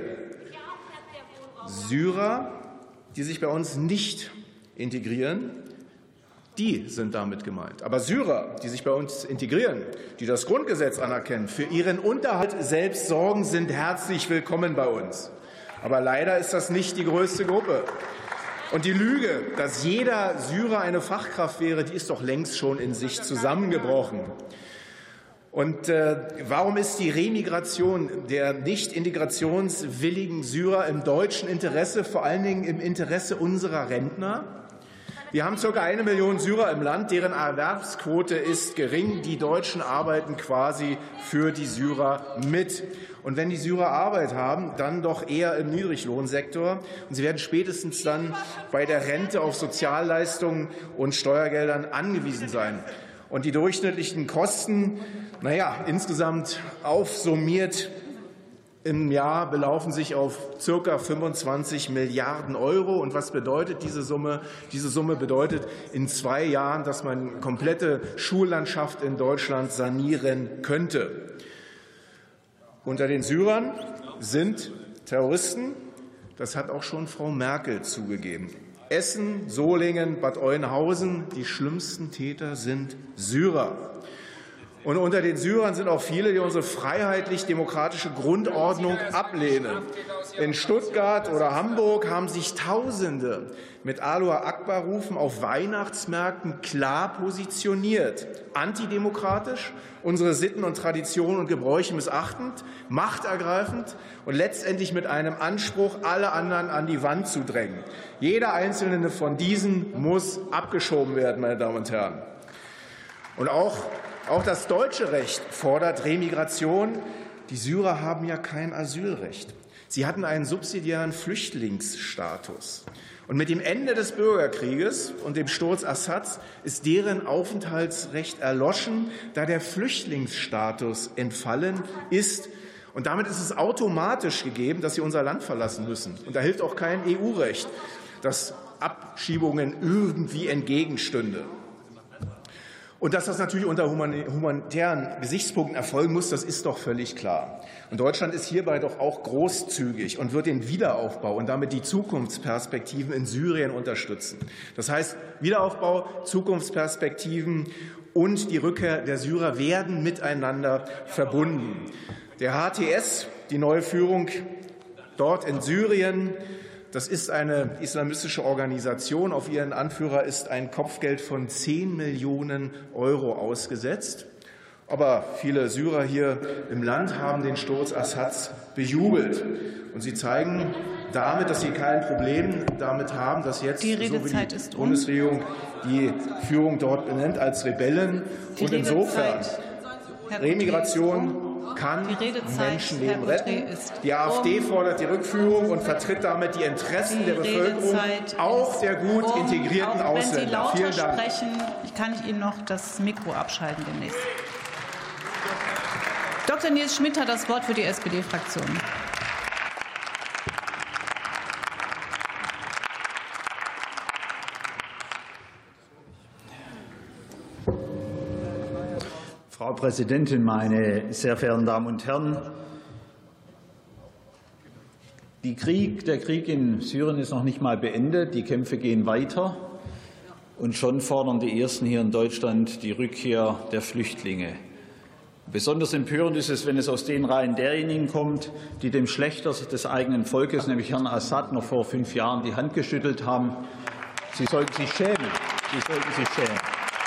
Syrer, die sich bei uns nicht integrieren, die sind damit gemeint. Aber Syrer, die sich bei uns integrieren, die das Grundgesetz anerkennen, für ihren Unterhalt selbst sorgen, sind herzlich willkommen bei uns. Aber leider ist das nicht die größte Gruppe. Und die Lüge, dass jeder Syrer eine Fachkraft wäre, die ist doch längst schon in sich zusammengebrochen. Und warum ist die Remigration der nicht integrationswilligen Syrer im deutschen Interesse, vor allen Dingen im Interesse unserer Rentner? Wir haben ca. 1 Million Syrer im Land, deren Erwerbsquote ist gering. Die Deutschen arbeiten quasi für die Syrer mit. Und wenn die Syrer Arbeit haben, dann doch eher im Niedriglohnsektor. Und sie werden spätestens dann bei der Rente auf Sozialleistungen und Steuergeldern angewiesen sein. Und die durchschnittlichen Kosten, insgesamt aufsummiert im Jahr belaufen sich auf ca. 25 Milliarden Euro. Und was bedeutet diese Summe? Diese Summe bedeutet in 2 Jahren, dass man komplette Schullandschaft in Deutschland sanieren könnte. Unter den Syrern sind Terroristen. Das hat auch schon Frau Merkel zugegeben. Essen, Solingen, Bad Oeynhausen, die schlimmsten Täter sind Syrer. Und unter den Syrern sind auch viele, die unsere freiheitlich-demokratische Grundordnung ablehnen. In Stuttgart oder Hamburg haben sich Tausende mit Aloha Akbar-Rufen auf Weihnachtsmärkten klar positioniert. Antidemokratisch, unsere Sitten und Traditionen und Gebräuche missachtend, machtergreifend und letztendlich mit einem Anspruch, alle anderen an die Wand zu drängen. Jeder einzelne von diesen muss abgeschoben werden, meine Damen und Herren. Und auch das deutsche Recht fordert Remigration. Die Syrer haben ja kein Asylrecht. Sie hatten einen subsidiären Flüchtlingsstatus. Und mit dem Ende des Bürgerkrieges und dem Sturz Assads ist deren Aufenthaltsrecht erloschen, da der Flüchtlingsstatus entfallen ist. Und damit ist es automatisch gegeben, dass sie unser Land verlassen müssen. Und da hilft auch kein EU-Recht, das Abschiebungen irgendwie entgegenstünde. Und dass das natürlich unter humanitären Gesichtspunkten erfolgen muss, das ist doch völlig klar. Und Deutschland ist hierbei doch auch großzügig und wird den Wiederaufbau und damit die Zukunftsperspektiven in Syrien unterstützen. Das heißt, Wiederaufbau, Zukunftsperspektiven und die Rückkehr der Syrer werden miteinander verbunden. Der HTS, die neue Führung dort in Syrien, das ist eine islamistische Organisation. Auf ihren Anführer ist ein Kopfgeld von 10 Millionen Euro ausgesetzt. Aber viele Syrer hier im Land haben den Sturz Assads bejubelt. Und sie zeigen damit, dass sie kein Problem damit haben, dass jetzt so wie die Bundesregierung die Führung dort benennt als Rebellen. Und insofern Remigration kann Menschenleben retten. Die AfD fordert die Rückführung und vertritt damit die Interessen der Bevölkerung, auch der gut integrierten Ausländer. Vielen Dank. Kann ich Ihnen noch das Mikro abschalten demnächst. Dr. Nils Schmidt hat das Wort für die SPD-Fraktion. Frau Präsidentin, meine sehr verehrten Damen und Herren! Der Krieg in Syrien ist noch nicht mal beendet. Die Kämpfe gehen weiter. Und schon fordern die Ersten hier in Deutschland die Rückkehr der Flüchtlinge. Besonders empörend ist es, wenn es aus den Reihen derjenigen kommt, die dem Schlächter des eigenen Volkes, nämlich Herrn Assad, noch vor 5 Jahren die Hand geschüttelt haben. Sie sollten sich schämen. Sie sollten sich schämen.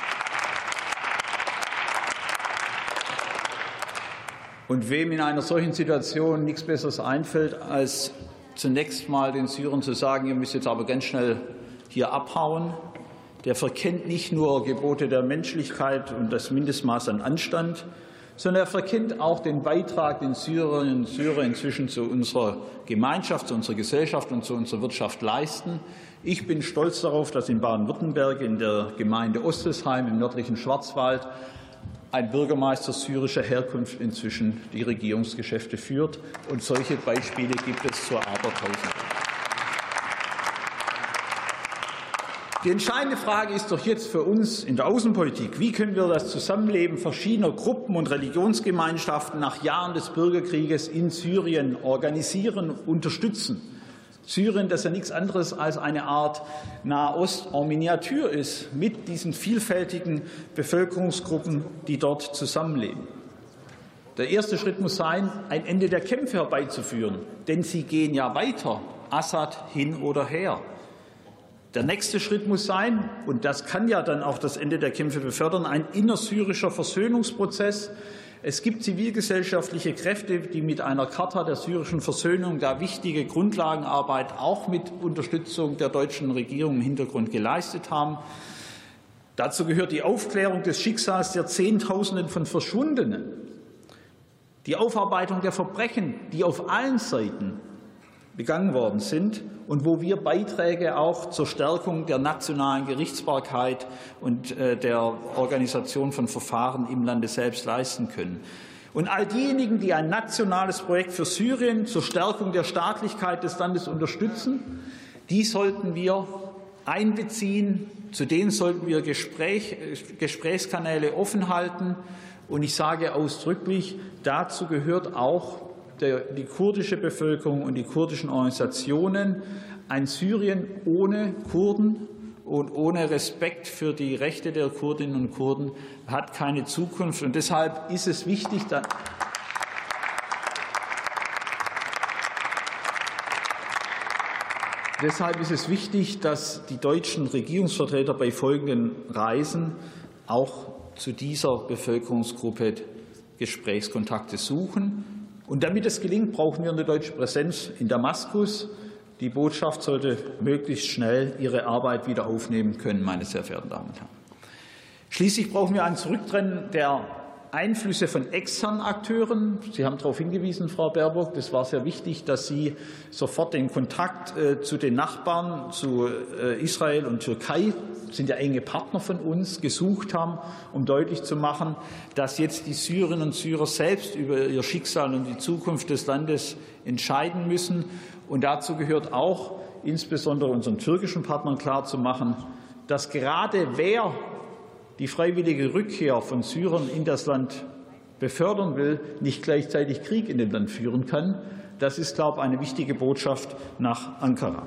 Und wem in einer solchen Situation nichts Besseres einfällt, als zunächst mal den Syrern zu sagen, ihr müsst jetzt aber ganz schnell hier abhauen, der verkennt nicht nur Gebote der Menschlichkeit und das Mindestmaß an Anstand, sondern er verkennt auch den Beitrag, den Syrerinnen und Syrer inzwischen zu unserer Gemeinschaft, zu unserer Gesellschaft und zu unserer Wirtschaft leisten. Ich bin stolz darauf, dass in Baden-Württemberg in der Gemeinde Ostesheim im nördlichen Schwarzwald ein Bürgermeister syrischer Herkunft inzwischen die Regierungsgeschäfte führt. Und solche Beispiele gibt es zur Abertausend. Die entscheidende Frage ist doch jetzt für uns in der Außenpolitik, wie können wir das Zusammenleben verschiedener Gruppen und Religionsgemeinschaften nach Jahren des Bürgerkrieges in Syrien organisieren, unterstützen. Syrien, das ja nichts anderes als eine Art Nahost en Miniatur ist, mit diesen vielfältigen Bevölkerungsgruppen, die dort zusammenleben. Der erste Schritt muss sein, ein Ende der Kämpfe herbeizuführen, denn sie gehen ja weiter, Assad hin oder her. Der nächste Schritt muss sein, und das kann ja dann auch das Ende der Kämpfe befördern, ein innersyrischer Versöhnungsprozess. Es gibt zivilgesellschaftliche Kräfte, die mit einer Charta der syrischen Versöhnung da wichtige Grundlagenarbeit auch mit Unterstützung der deutschen Regierung im Hintergrund geleistet haben. Dazu gehört die Aufklärung des Schicksals der Zehntausenden von Verschwundenen, die Aufarbeitung der Verbrechen, die auf allen Seiten begangen worden sind und wo wir Beiträge auch zur Stärkung der nationalen Gerichtsbarkeit und der Organisation von Verfahren im Lande selbst leisten können. Und all diejenigen, die ein nationales Projekt für Syrien zur Stärkung der Staatlichkeit des Landes unterstützen, die sollten wir einbeziehen, zu denen sollten wir Gesprächskanäle offen halten. Und ich sage ausdrücklich, dazu gehört auch die kurdische Bevölkerung und die kurdischen Organisationen. Ein Syrien ohne Kurden und ohne Respekt für die Rechte der Kurdinnen und Kurden hat keine Zukunft. Und deshalb ist es wichtig, Deshalb ist es wichtig, dass die deutschen Regierungsvertreter bei folgenden Reisen auch zu dieser Bevölkerungsgruppe Gesprächskontakte suchen. Und damit es gelingt, brauchen wir eine deutsche Präsenz in Damaskus. Die Botschaft sollte möglichst schnell ihre Arbeit wieder aufnehmen können, meine sehr verehrten Damen und Herren. Schließlich brauchen wir ein Zurückdrängen der Einflüsse von externen Akteuren. Sie haben darauf hingewiesen, Frau Baerbock, das war sehr wichtig, dass Sie sofort den Kontakt zu den Nachbarn, zu Israel und Türkei, sind ja enge Partner von uns, gesucht haben, um deutlich zu machen, dass jetzt die Syrerinnen und Syrer selbst über ihr Schicksal und die Zukunft des Landes entscheiden müssen. Und dazu gehört auch, insbesondere unseren türkischen Partnern klarzumachen, dass gerade wer die freiwillige Rückkehr von Syrern in das Land befördern will, nicht gleichzeitig Krieg in dem Land führen kann. Das ist, glaube ich, eine wichtige Botschaft nach Ankara.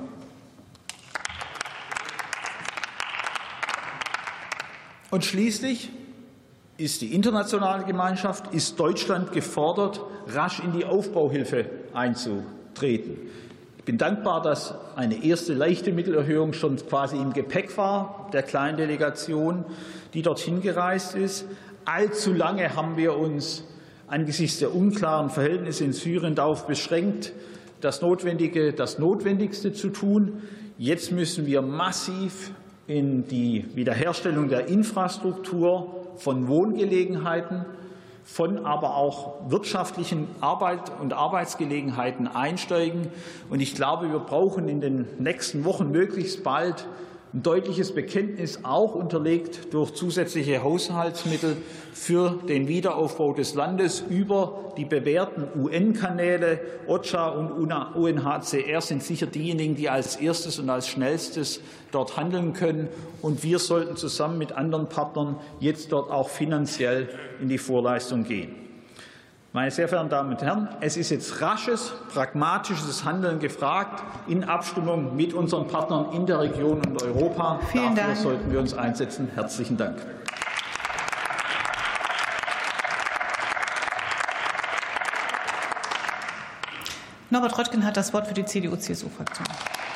Und schließlich ist die internationale Gemeinschaft, ist Deutschland gefordert, rasch in die Aufbauhilfe einzutreten. Ich bin dankbar, dass eine erste leichte Mittelerhöhung schon quasi im Gepäck war, der kleinen Delegation, die dorthin gereist ist. Allzu lange haben wir uns angesichts der unklaren Verhältnisse in Syrien darauf beschränkt, das Notwendigste zu tun. Jetzt müssen wir massiv in die Wiederherstellung der Infrastruktur von Wohngelegenheiten, von aber auch wirtschaftlichen Arbeitsgelegenheiten einsteigen. Und ich glaube, wir brauchen in den nächsten Wochen möglichst bald ein deutliches Bekenntnis, auch unterlegt durch zusätzliche Haushaltsmittel für den Wiederaufbau des Landes über die bewährten UN-Kanäle. OCHA und UNHCR sind sicher diejenigen, die als erstes und als schnellstes dort handeln können. Und wir sollten zusammen mit anderen Partnern jetzt dort auch finanziell in die Vorleistung gehen. Meine sehr verehrten Damen und Herren, es ist jetzt rasches, pragmatisches Handeln gefragt, in Abstimmung mit unseren Partnern in der Region und Europa. Dafür sollten wir uns einsetzen. Herzlichen Dank. Norbert Röttgen hat das Wort für die CDU-CSU-Fraktion.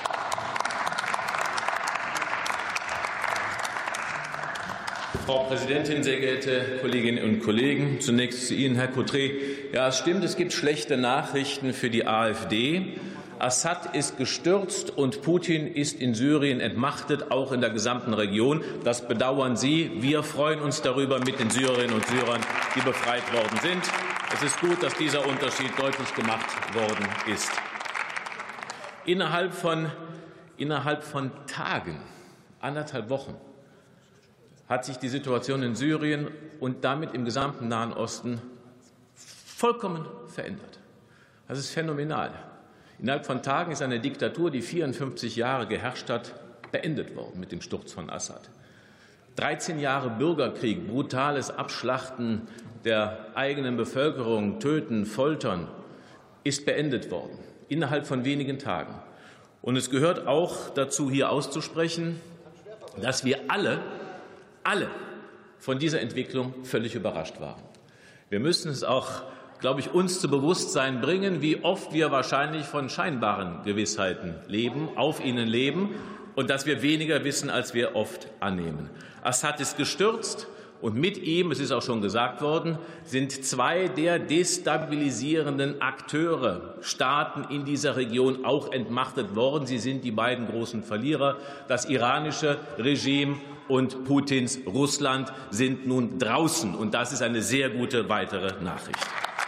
Frau Präsidentin, sehr geehrte Kolleginnen und Kollegen! Zunächst zu Ihnen, Herr Cotré. Ja, es stimmt, es gibt schlechte Nachrichten für die AfD. Assad ist gestürzt und Putin ist in Syrien entmachtet, auch in der gesamten Region. Das bedauern Sie. Wir freuen uns darüber mit den Syrerinnen und Syrern, die befreit worden sind. Es ist gut, dass dieser Unterschied deutlich gemacht worden ist. Innerhalb von Tagen, anderthalb Wochen, hat sich die Situation in Syrien und damit im gesamten Nahen Osten vollkommen verändert. Das ist phänomenal. Innerhalb von Tagen ist eine Diktatur, die 54 Jahre geherrscht hat, beendet worden mit dem Sturz von Assad. 13 Jahre Bürgerkrieg, brutales Abschlachten der eigenen Bevölkerung, Töten, Foltern, ist beendet worden, innerhalb von wenigen Tagen. Und es gehört auch dazu, hier auszusprechen, dass wir alle von dieser Entwicklung völlig überrascht waren. Wir müssen es auch, glaube ich, uns zu Bewusstsein bringen, wie oft wir wahrscheinlich von scheinbaren Gewissheiten leben, auf ihnen leben, und dass wir weniger wissen, als wir oft annehmen. Assad ist gestürzt, und mit ihm, es ist auch schon gesagt worden, sind zwei der destabilisierenden Akteure, Staaten in dieser Region auch entmachtet worden. Sie sind die beiden großen Verlierer. Das iranische Regime und Putins Russland sind nun draußen. Und das ist eine sehr gute weitere Nachricht.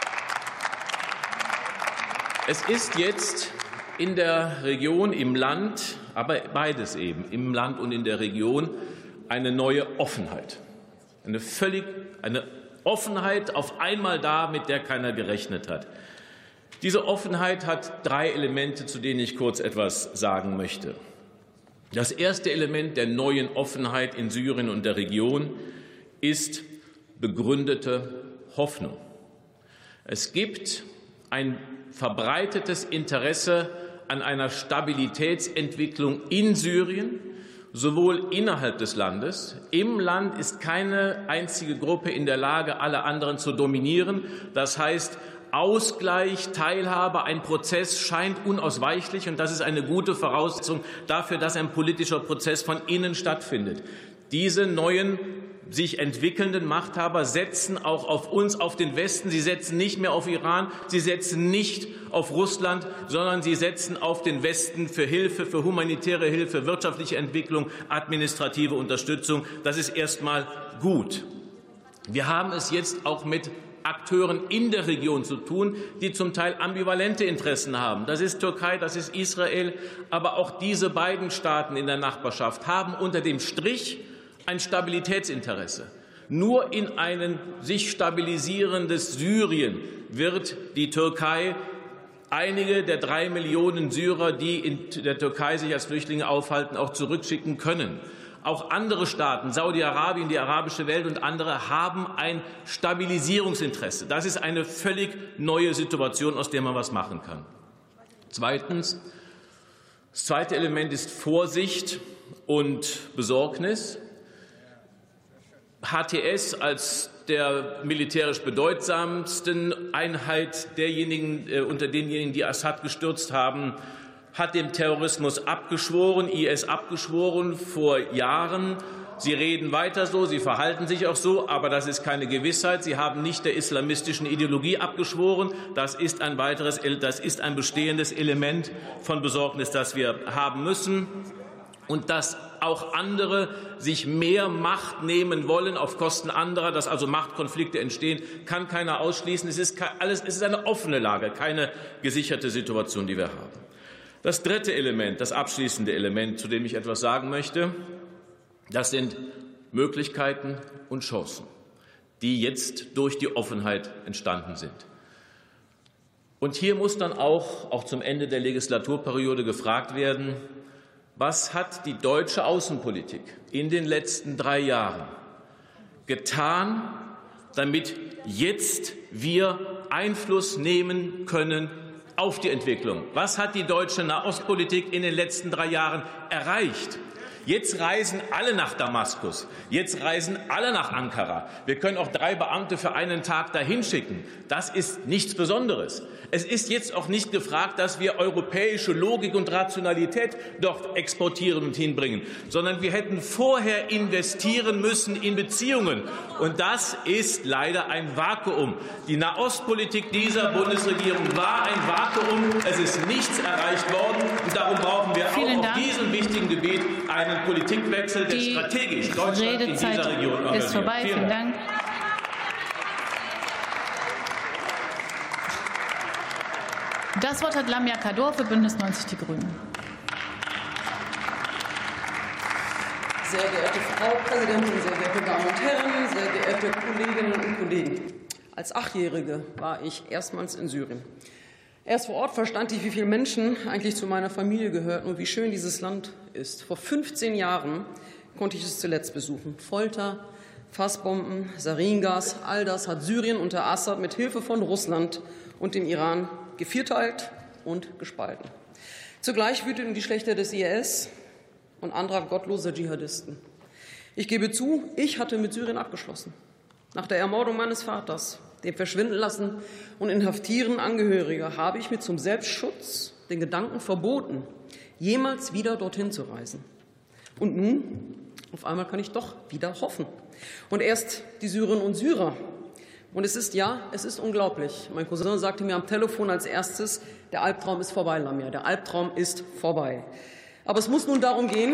Es ist jetzt in der Region, im Land, aber beides eben, im Land und in der Region, eine neue Offenheit. Eine Offenheit auf einmal da, mit der keiner gerechnet hat. Diese Offenheit hat drei Elemente, zu denen ich kurz etwas sagen möchte. Das erste Element der neuen Offenheit in Syrien und der Region ist begründete Hoffnung. Es gibt ein verbreitetes Interesse an einer Stabilitätsentwicklung in Syrien, sowohl innerhalb des Landes. Im Land ist keine einzige Gruppe in der Lage, alle anderen zu dominieren. Das heißt, Ausgleich, Teilhabe, ein Prozess scheint unausweichlich, und das ist eine gute Voraussetzung dafür, dass ein politischer Prozess von innen stattfindet. Diese neuen sich entwickelnden Machthaber setzen auch auf uns, auf den Westen. Sie setzen nicht mehr auf Iran, sie setzen nicht auf Russland, sondern sie setzen auf den Westen für Hilfe, für humanitäre Hilfe, wirtschaftliche Entwicklung, administrative Unterstützung. Das ist erst mal gut. Wir haben es jetzt auch mit Akteuren in der Region zu tun, die zum Teil ambivalente Interessen haben. Das ist Türkei, das ist Israel. Aber auch diese beiden Staaten in der Nachbarschaft haben unter dem Strich ein Stabilitätsinteresse. Nur in ein sich stabilisierendes Syrien wird die Türkei einige der 3 Millionen Syrer, die in der Türkei sich als Flüchtlinge aufhalten, auch zurückschicken können. Auch andere Staaten, Saudi-Arabien, die arabische Welt und andere, haben ein Stabilisierungsinteresse. Das ist eine völlig neue Situation, aus der man was machen kann. Zweitens, das zweite Element ist Vorsicht und Besorgnis. HTS als der militärisch bedeutsamsten Einheit unter denjenigen, die Assad gestürzt haben, hat dem Terrorismus abgeschworen, IS abgeschworen vor Jahren. Sie reden weiter so, sie verhalten sich auch so, aber das ist keine Gewissheit. Sie haben nicht der islamistischen Ideologie abgeschworen. Das ist ein bestehendes Element von Besorgnis, das wir haben müssen. Und dass auch andere sich mehr Macht nehmen wollen auf Kosten anderer, dass also Machtkonflikte entstehen, kann keiner ausschließen. Es ist eine offene Lage, keine gesicherte Situation, die wir haben. Das dritte Element, das abschließende Element, zu dem ich etwas sagen möchte, das sind Möglichkeiten und Chancen, die jetzt durch die Offenheit entstanden sind. Und hier muss dann auch zum Ende der Legislaturperiode gefragt werden, was hat die deutsche Außenpolitik in den letzten 3 Jahren getan, damit jetzt wir Einfluss nehmen können auf die Entwicklung? Was hat die deutsche Nahostpolitik in den letzten 3 Jahren erreicht? Jetzt reisen alle nach Damaskus. Jetzt reisen alle nach Ankara. Wir können auch 3 Beamte für einen Tag dahin schicken. Das ist nichts Besonderes. Es ist jetzt auch nicht gefragt, dass wir europäische Logik und Rationalität dort exportieren und hinbringen, sondern wir hätten vorher investieren müssen in Beziehungen. Und das ist leider ein Vakuum. Die Nahostpolitik dieser Bundesregierung war ein Vakuum. Es ist nichts erreicht worden. Und darum brauchen wir auch auf diesem wichtigen Gebiet einen Politikwechsel, der strategisch Deutschland in dieser Region engagiert. Ist vorbei. Vielen Dank. Das Wort hat Lamia Kador für Bündnis 90 Die Grünen. Sehr geehrte Frau Präsidentin, sehr geehrte Damen und Herren, sehr geehrte Kolleginnen und Kollegen! Als 8-Jährige war ich erstmals in Syrien. Erst vor Ort verstand ich, wie viele Menschen eigentlich zu meiner Familie gehörten und wie schön dieses Land ist. Vor 15 Jahren konnte ich es zuletzt besuchen. Folter, Fassbomben, Saringas, all das hat Syrien unter Assad mit Hilfe von Russland und dem Iran gevierteilt und gespalten. Zugleich wüteten die Schlächter des IS und anderer gottloser Dschihadisten. Ich gebe zu, ich hatte mit Syrien abgeschlossen. Nach der Ermordung meines Vaters, dem Verschwindenlassen und Inhaftieren Angehöriger, habe ich mir zum Selbstschutz den Gedanken verboten, jemals wieder dorthin zu reisen. Und nun, auf einmal kann ich doch wieder hoffen. Und erst die Syrerinnen und Syrer. Und es ist unglaublich. Mein Cousin sagte mir am Telefon als erstes, der Albtraum ist vorbei, Lamia, der Albtraum ist vorbei. Aber es muss nun darum gehen,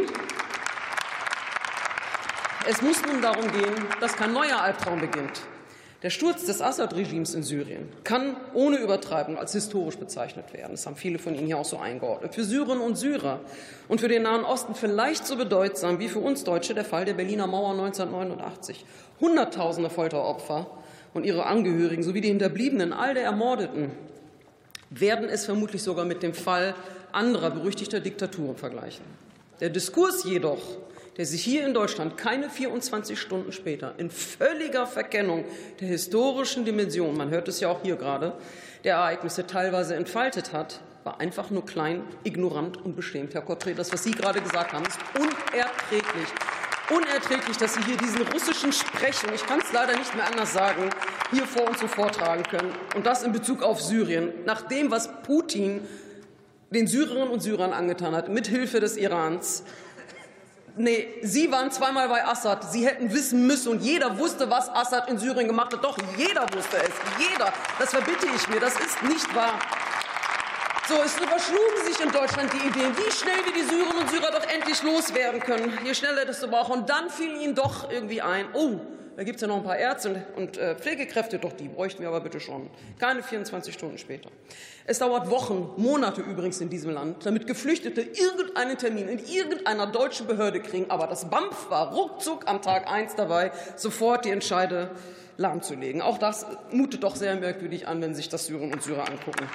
dass kein neuer Albtraum beginnt. Der Sturz des Assad-Regimes in Syrien kann ohne Übertreibung als historisch bezeichnet werden. Das haben viele von Ihnen hier auch so eingeordnet. Für Syrerinnen und Syrer und für den Nahen Osten vielleicht so bedeutsam wie für uns Deutsche der Fall der Berliner Mauer 1989. Hunderttausende Folteropfer und ihre Angehörigen sowie die Hinterbliebenen all der Ermordeten werden es vermutlich sogar mit dem Fall anderer berüchtigter Diktaturen vergleichen. Der Diskurs jedoch, der sich hier in Deutschland keine 24 Stunden später in völliger Verkennung der historischen Dimension, man hört es ja auch hier gerade, der Ereignisse teilweise entfaltet hat, war einfach nur klein, ignorant und beschämt. Herr Cotré, das, was Sie gerade gesagt haben, ist unerträglich. unerträglich, dass Sie hier diesen russischen Sprech, und ich kann es leider nicht mehr anders sagen, hier vor uns so vortragen können. Und das in Bezug auf Syrien. Nach dem, was Putin den Syrerinnen und Syrern angetan hat, mithilfe des Irans. Nee, Sie waren zweimal bei Assad. Sie hätten wissen müssen, und jeder wusste, was Assad in Syrien gemacht hat. Doch, jeder wusste es. Jeder. Das verbitte ich mir. Das ist nicht wahr. So, es überschlugen sich in Deutschland die Ideen, wie schnell wir die Syrerinnen und Syrer doch endlich loswerden können. Je schneller, desto besser. Und dann fiel ihnen doch irgendwie ein, oh, da gibt es ja noch ein paar Ärzte und Pflegekräfte, doch die bräuchten wir aber bitte schon. Keine 24 Stunden später. Es dauert Wochen, Monate übrigens in diesem Land, damit Geflüchtete irgendeinen Termin in irgendeiner deutschen Behörde kriegen. Aber das BAMF war ruckzuck am Tag 1 dabei, sofort die Entscheide lahmzulegen. Auch das mutet doch sehr merkwürdig an, wenn Sie sich das Syrerinnen und Syrer angucken.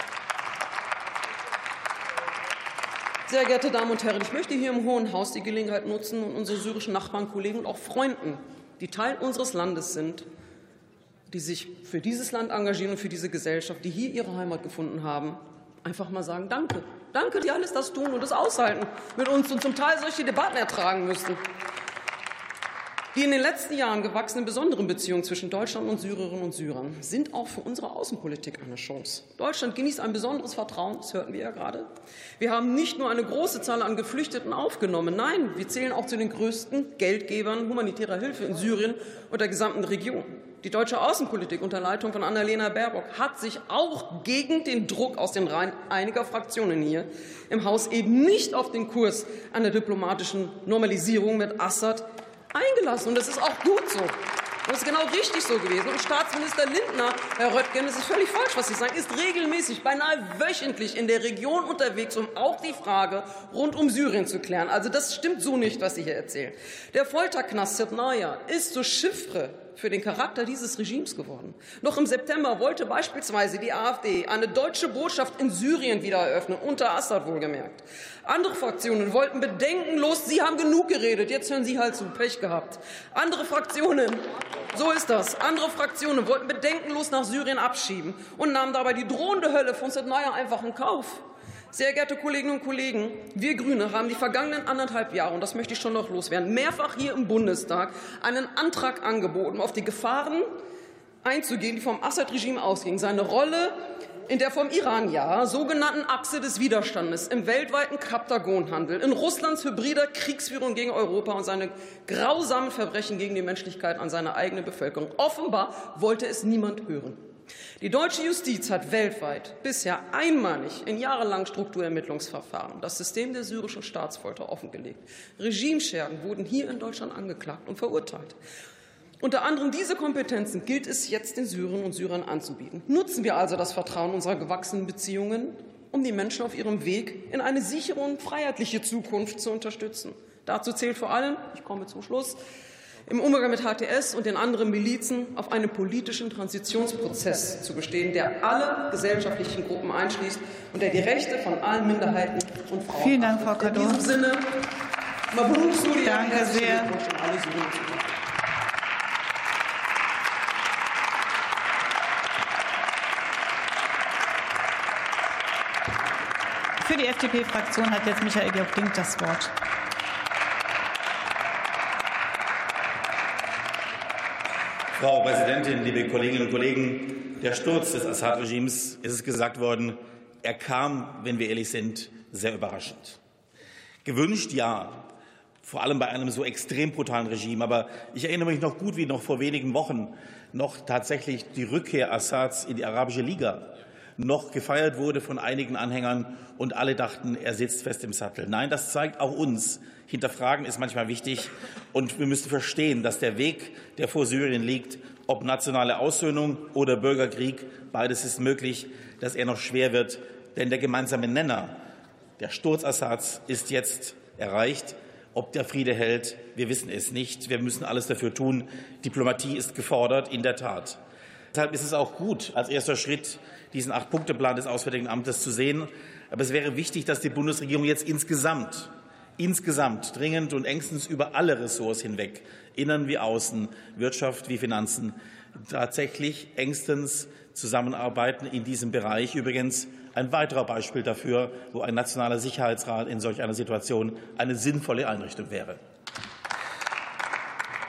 Sehr geehrte Damen und Herren, ich möchte hier im Hohen Haus die Gelegenheit nutzen und unsere syrischen Nachbarn, Kollegen und auch Freunden, die Teil unseres Landes sind, die sich für dieses Land engagieren und für diese Gesellschaft, die hier ihre Heimat gefunden haben, einfach mal sagen, danke. Danke, die alles das tun und das aushalten mit uns und zum Teil solche Debatten ertragen müssen. Die in den letzten Jahren gewachsenen besonderen Beziehungen zwischen Deutschland und Syrerinnen und Syrern sind auch für unsere Außenpolitik eine Chance. Deutschland genießt ein besonderes Vertrauen, das hörten wir ja gerade. Wir haben nicht nur eine große Zahl an Geflüchteten aufgenommen, nein, wir zählen auch zu den größten Geldgebern humanitärer Hilfe in Syrien und der gesamten Region. Die deutsche Außenpolitik unter Leitung von Annalena Baerbock hat sich auch gegen den Druck aus den Reihen einiger Fraktionen hier im Haus eben nicht auf den Kurs einer diplomatischen Normalisierung mit Assad eingelassen. Und das ist auch gut so. Und das ist genau richtig so gewesen. Und Staatsminister Lindner, Herr Röttgen, das ist völlig falsch, was Sie sagen, ist regelmäßig, beinahe wöchentlich in der Region unterwegs, um auch die Frage rund um Syrien zu klären. Also das stimmt so nicht, was Sie hier erzählen. Der Folterknast Sirtnaya ist zur Chiffre für den Charakter dieses Regimes geworden. Noch im September wollte beispielsweise die AfD eine deutsche Botschaft in Syrien wieder eröffnen, unter Assad wohlgemerkt. Andere Fraktionen wollten bedenkenlos, Sie haben genug geredet, jetzt hören Sie halt zu, Pech gehabt. Andere Fraktionen, so ist das, andere Fraktionen wollten bedenkenlos nach Syrien abschieben und nahmen dabei die drohende Hölle von Sirtnaya einfach in Kauf. Sehr geehrte Kolleginnen und Kollegen, wir Grüne haben die vergangenen 1,5 Jahre, und das möchte ich schon noch loswerden, mehrfach hier im Bundestag einen Antrag angeboten, um auf die Gefahren einzugehen, die vom Assad-Regime ausgingen. Seine Rolle in der vom Iran sogenannten Achse des Widerstandes im weltweiten Kaptagonhandel, in Russlands hybrider Kriegsführung gegen Europa und seine grausamen Verbrechen gegen die Menschlichkeit an seine eigene Bevölkerung. Offenbar wollte es niemand hören. Die deutsche Justiz hat weltweit bisher einmalig in jahrelangen Strukturermittlungsverfahren das System der syrischen Staatsfolter offengelegt. Regimeschergen wurden hier in Deutschland angeklagt und verurteilt. Unter anderem diese Kompetenzen gilt es jetzt den Syrerinnen und Syrern anzubieten. Nutzen wir also das Vertrauen unserer gewachsenen Beziehungen, um die Menschen auf ihrem Weg in eine sichere und freiheitliche Zukunft zu unterstützen. Dazu zählt vor allem, ich komme zum Schluss, im Umgang mit HTS und den anderen Milizen auf einen politischen Transitionsprozess zu bestehen, der alle gesellschaftlichen Gruppen einschließt und der die Rechte von allen Minderheiten und Frauen. Vielen Dank, Frau Kador. In diesem Sinne, Mabruk Surian. Danke sehr. Für die FDP-Fraktion hat jetzt Michael Georg Link das Wort. Frau Präsidentin, liebe Kolleginnen und Kollegen! Der Sturz des Assad-Regimes, es ist gesagt worden, er kam, wenn wir ehrlich sind, sehr überraschend. Gewünscht, ja, vor allem bei einem so extrem brutalen Regime. Aber ich erinnere mich noch gut, wie noch vor wenigen Wochen noch tatsächlich die Rückkehr Assads in die Arabische Liga noch gefeiert wurde von einigen Anhängern und alle dachten, er sitzt fest im Sattel. Nein, das zeigt auch uns, hinterfragen ist manchmal wichtig und wir müssen verstehen, dass der Weg, der vor Syrien liegt, ob nationale Aussöhnung oder Bürgerkrieg, beides ist möglich, dass er noch schwer wird. Denn der gemeinsame Nenner, der Sturz Assads, ist jetzt erreicht. Ob der Friede hält, wir wissen es nicht. Wir müssen alles dafür tun. Diplomatie ist gefordert, in der Tat. Deshalb ist es auch gut, als erster Schritt diesen 8-Punkte-Plan des Auswärtigen Amtes zu sehen. Aber es wäre wichtig, dass die Bundesregierung jetzt insgesamt dringend und engstens über alle Ressorts hinweg, Innern wie Außen, Wirtschaft wie Finanzen, tatsächlich engstens zusammenarbeiten in diesem Bereich. Übrigens ein weiterer Beispiel dafür, wo ein nationaler Sicherheitsrat in solch einer Situation eine sinnvolle Einrichtung wäre.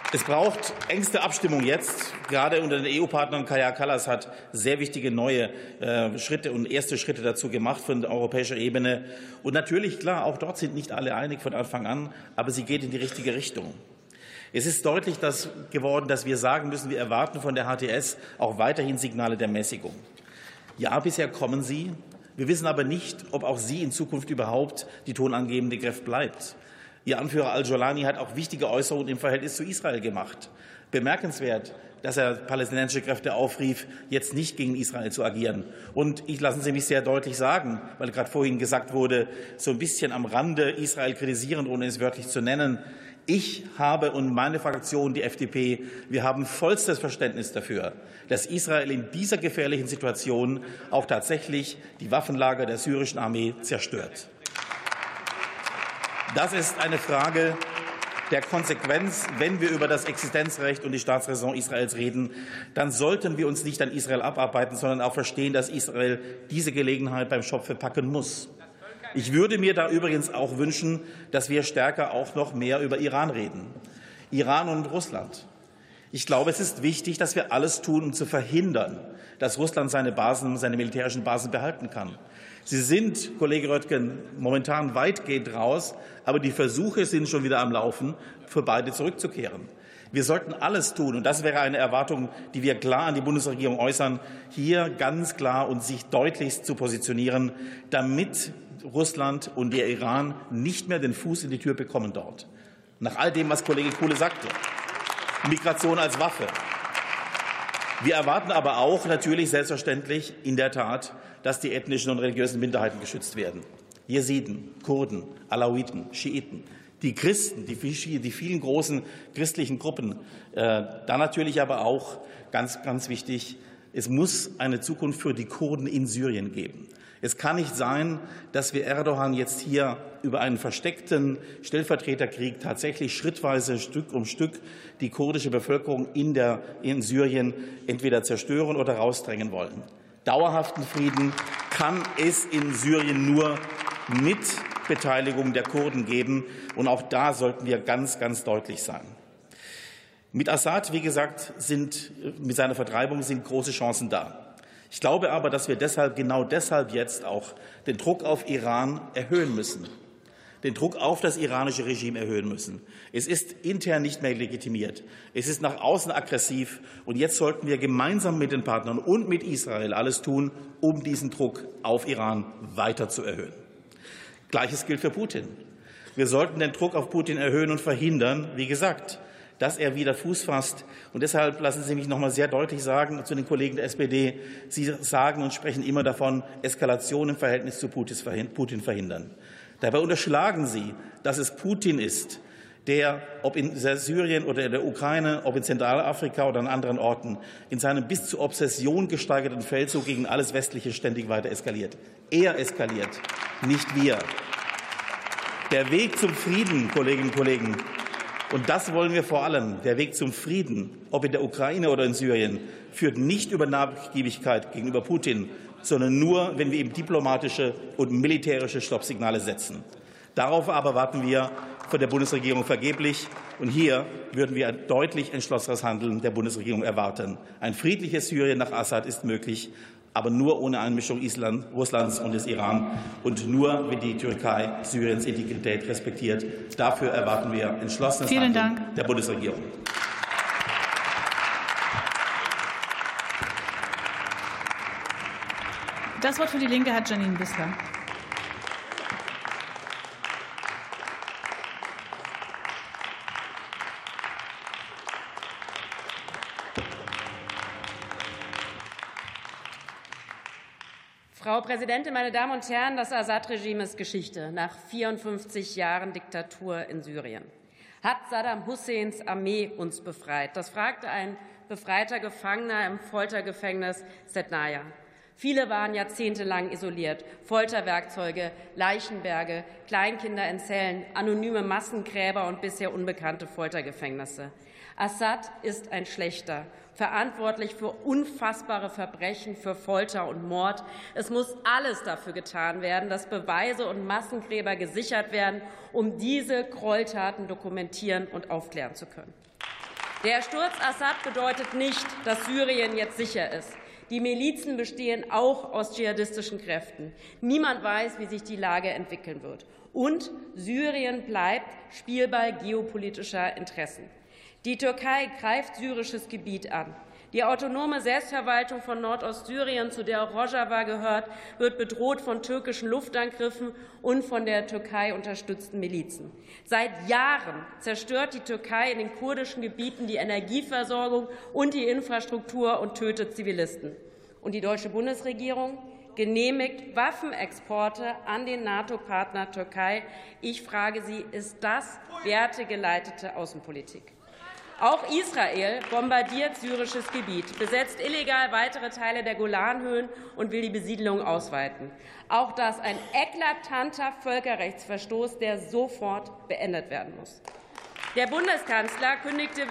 Es braucht engste Abstimmung jetzt. Gerade unter den EU-Partnern. Kaja Kallas hat sehr wichtige neue Schritte und erste Schritte dazu gemacht von europäischer Ebene. Und natürlich, klar, auch dort sind nicht alle einig von Anfang an, aber sie geht in die richtige Richtung. Es ist deutlich geworden, dass wir sagen müssen, wir erwarten von der HTS auch weiterhin Signale der Mäßigung. Ja, bisher kommen sie. Wir wissen aber nicht, ob auch sie in Zukunft überhaupt die tonangebende Kraft bleibt. Ihr Anführer al-Jolani hat auch wichtige Äußerungen im Verhältnis zu Israel gemacht. Bemerkenswert, dass er palästinensische Kräfte aufrief, jetzt nicht gegen Israel zu agieren. Und lassen Sie mich sehr deutlich sagen, weil gerade vorhin gesagt wurde, so ein bisschen am Rande Israel kritisieren, ohne es wörtlich zu nennen. Ich habe und meine Fraktion, die FDP, wir haben vollstes Verständnis dafür, dass Israel in dieser gefährlichen Situation auch tatsächlich die Waffenlager der syrischen Armee zerstört. Das ist eine Frage der Konsequenz. Wenn wir über das Existenzrecht und die Staatsräson Israels reden, dann sollten wir uns nicht an Israel abarbeiten, sondern auch verstehen, dass Israel diese Gelegenheit beim Schopfe packen muss. Ich würde mir da übrigens auch wünschen, dass wir stärker auch noch mehr über Iran reden. Iran und Russland. Ich glaube, es ist wichtig, dass wir alles tun, um zu verhindern, dass Russland seine militärischen Basen behalten kann. Sie sind, Kollege Röttgen, momentan weitgehend raus, aber die Versuche sind schon wieder am Laufen, für beide zurückzukehren. Wir sollten alles tun, und das wäre eine Erwartung, die wir klar an die Bundesregierung äußern, hier ganz klar und sich deutlichst zu positionieren, damit Russland und der Iran nicht mehr den Fuß in die Tür bekommen dort. Nach all dem, was Kollege Kuhle sagte. Migration als Waffe. Wir erwarten aber auch natürlich selbstverständlich in der Tat, dass die ethnischen und religiösen Minderheiten geschützt werden. Jesiden, Kurden, Alawiten, Schiiten, die Christen, die vielen großen christlichen Gruppen. Dann natürlich aber auch ganz, ganz wichtig, es muss eine Zukunft für die Kurden in Syrien geben. Es kann nicht sein, dass wir Erdogan jetzt hier über einen versteckten Stellvertreterkrieg tatsächlich schrittweise, Stück um Stück, die kurdische Bevölkerung in Syrien entweder zerstören oder rausdrängen wollen. Dauerhaften Frieden kann es in Syrien nur mit Beteiligung der Kurden geben. Und auch da sollten wir ganz, ganz deutlich sein. Mit Assad, wie gesagt, mit seiner Vertreibung sind große Chancen da. Ich glaube aber, dass wir genau deshalb jetzt auch den Druck auf Iran erhöhen müssen, den Druck auf das iranische Regime erhöhen müssen. Es ist intern nicht mehr legitimiert. Es ist nach außen aggressiv. Und jetzt sollten wir gemeinsam mit den Partnern und mit Israel alles tun, um diesen Druck auf Iran weiter zu erhöhen. Gleiches gilt für Putin. Wir sollten den Druck auf Putin erhöhen und verhindern, wie gesagt, dass er wieder Fuß fasst. Und deshalb lassen Sie mich noch mal sehr deutlich sagen zu den Kollegen der SPD, Sie sagen und sprechen immer davon, Eskalation im Verhältnis zu Putin verhindern. Dabei unterschlagen Sie, dass es Putin ist, der, ob in Syrien oder in der Ukraine, ob in Zentralafrika oder an anderen Orten, in seinem bis zur Obsession gesteigerten Feldzug gegen alles Westliche ständig weiter eskaliert. Er eskaliert, nicht wir. Der Weg zum Frieden, Kolleginnen und Kollegen, und das wollen wir vor allem, der Weg zum Frieden, ob in der Ukraine oder in Syrien, führt nicht über Nachgiebigkeit gegenüber Putin, sondern nur, wenn wir ihm diplomatische und militärische Stoppsignale setzen. Darauf aber warten wir von der Bundesregierung vergeblich. Und hier würden wir ein deutlich entschlossenes Handeln der Bundesregierung erwarten. Ein friedliches Syrien nach Assad ist möglich, aber nur ohne Einmischung Russlands und des Iran und nur, wenn die Türkei Syriens Integrität respektiert. Dafür erwarten wir entschlossenes Handeln der Bundesregierung. Das Wort für die Linke hat Janine Wissler. Frau Präsidentin, meine Damen und Herren! Das Assad-Regime ist Geschichte nach 54 Jahren Diktatur in Syrien. Hat Saddam Husseins Armee uns befreit? Das fragte ein befreiter Gefangener im Foltergefängnis Sednaya. Viele waren jahrzehntelang isoliert. Folterwerkzeuge, Leichenberge, Kleinkinder in Zellen, anonyme Massengräber und bisher unbekannte Foltergefängnisse. Assad ist ein Schlechter, verantwortlich für unfassbare Verbrechen, für Folter und Mord. Es muss alles dafür getan werden, dass Beweise und Massengräber gesichert werden, um diese Gräueltaten dokumentieren und aufklären zu können. Der Sturz Assad bedeutet nicht, dass Syrien jetzt sicher ist. Die Milizen bestehen auch aus dschihadistischen Kräften. Niemand weiß, wie sich die Lage entwickeln wird. Und Syrien bleibt Spielball geopolitischer Interessen. Die Türkei greift syrisches Gebiet an. Die autonome Selbstverwaltung von Nordostsyrien, zu der auch Rojava gehört, wird bedroht von türkischen Luftangriffen und von der Türkei unterstützten Milizen. Seit Jahren zerstört die Türkei in den kurdischen Gebieten die Energieversorgung und die Infrastruktur und tötet Zivilisten. Und die deutsche Bundesregierung genehmigt Waffenexporte an den NATO-Partner Türkei. Ich frage Sie, ist das wertegeleitete Außenpolitik? Auch Israel bombardiert syrisches Gebiet, besetzt illegal weitere Teile der Golanhöhen und will die Besiedlung ausweiten. Auch das ein eklatanter Völkerrechtsverstoß, der sofort beendet werden muss. Der Bundeskanzler kündigte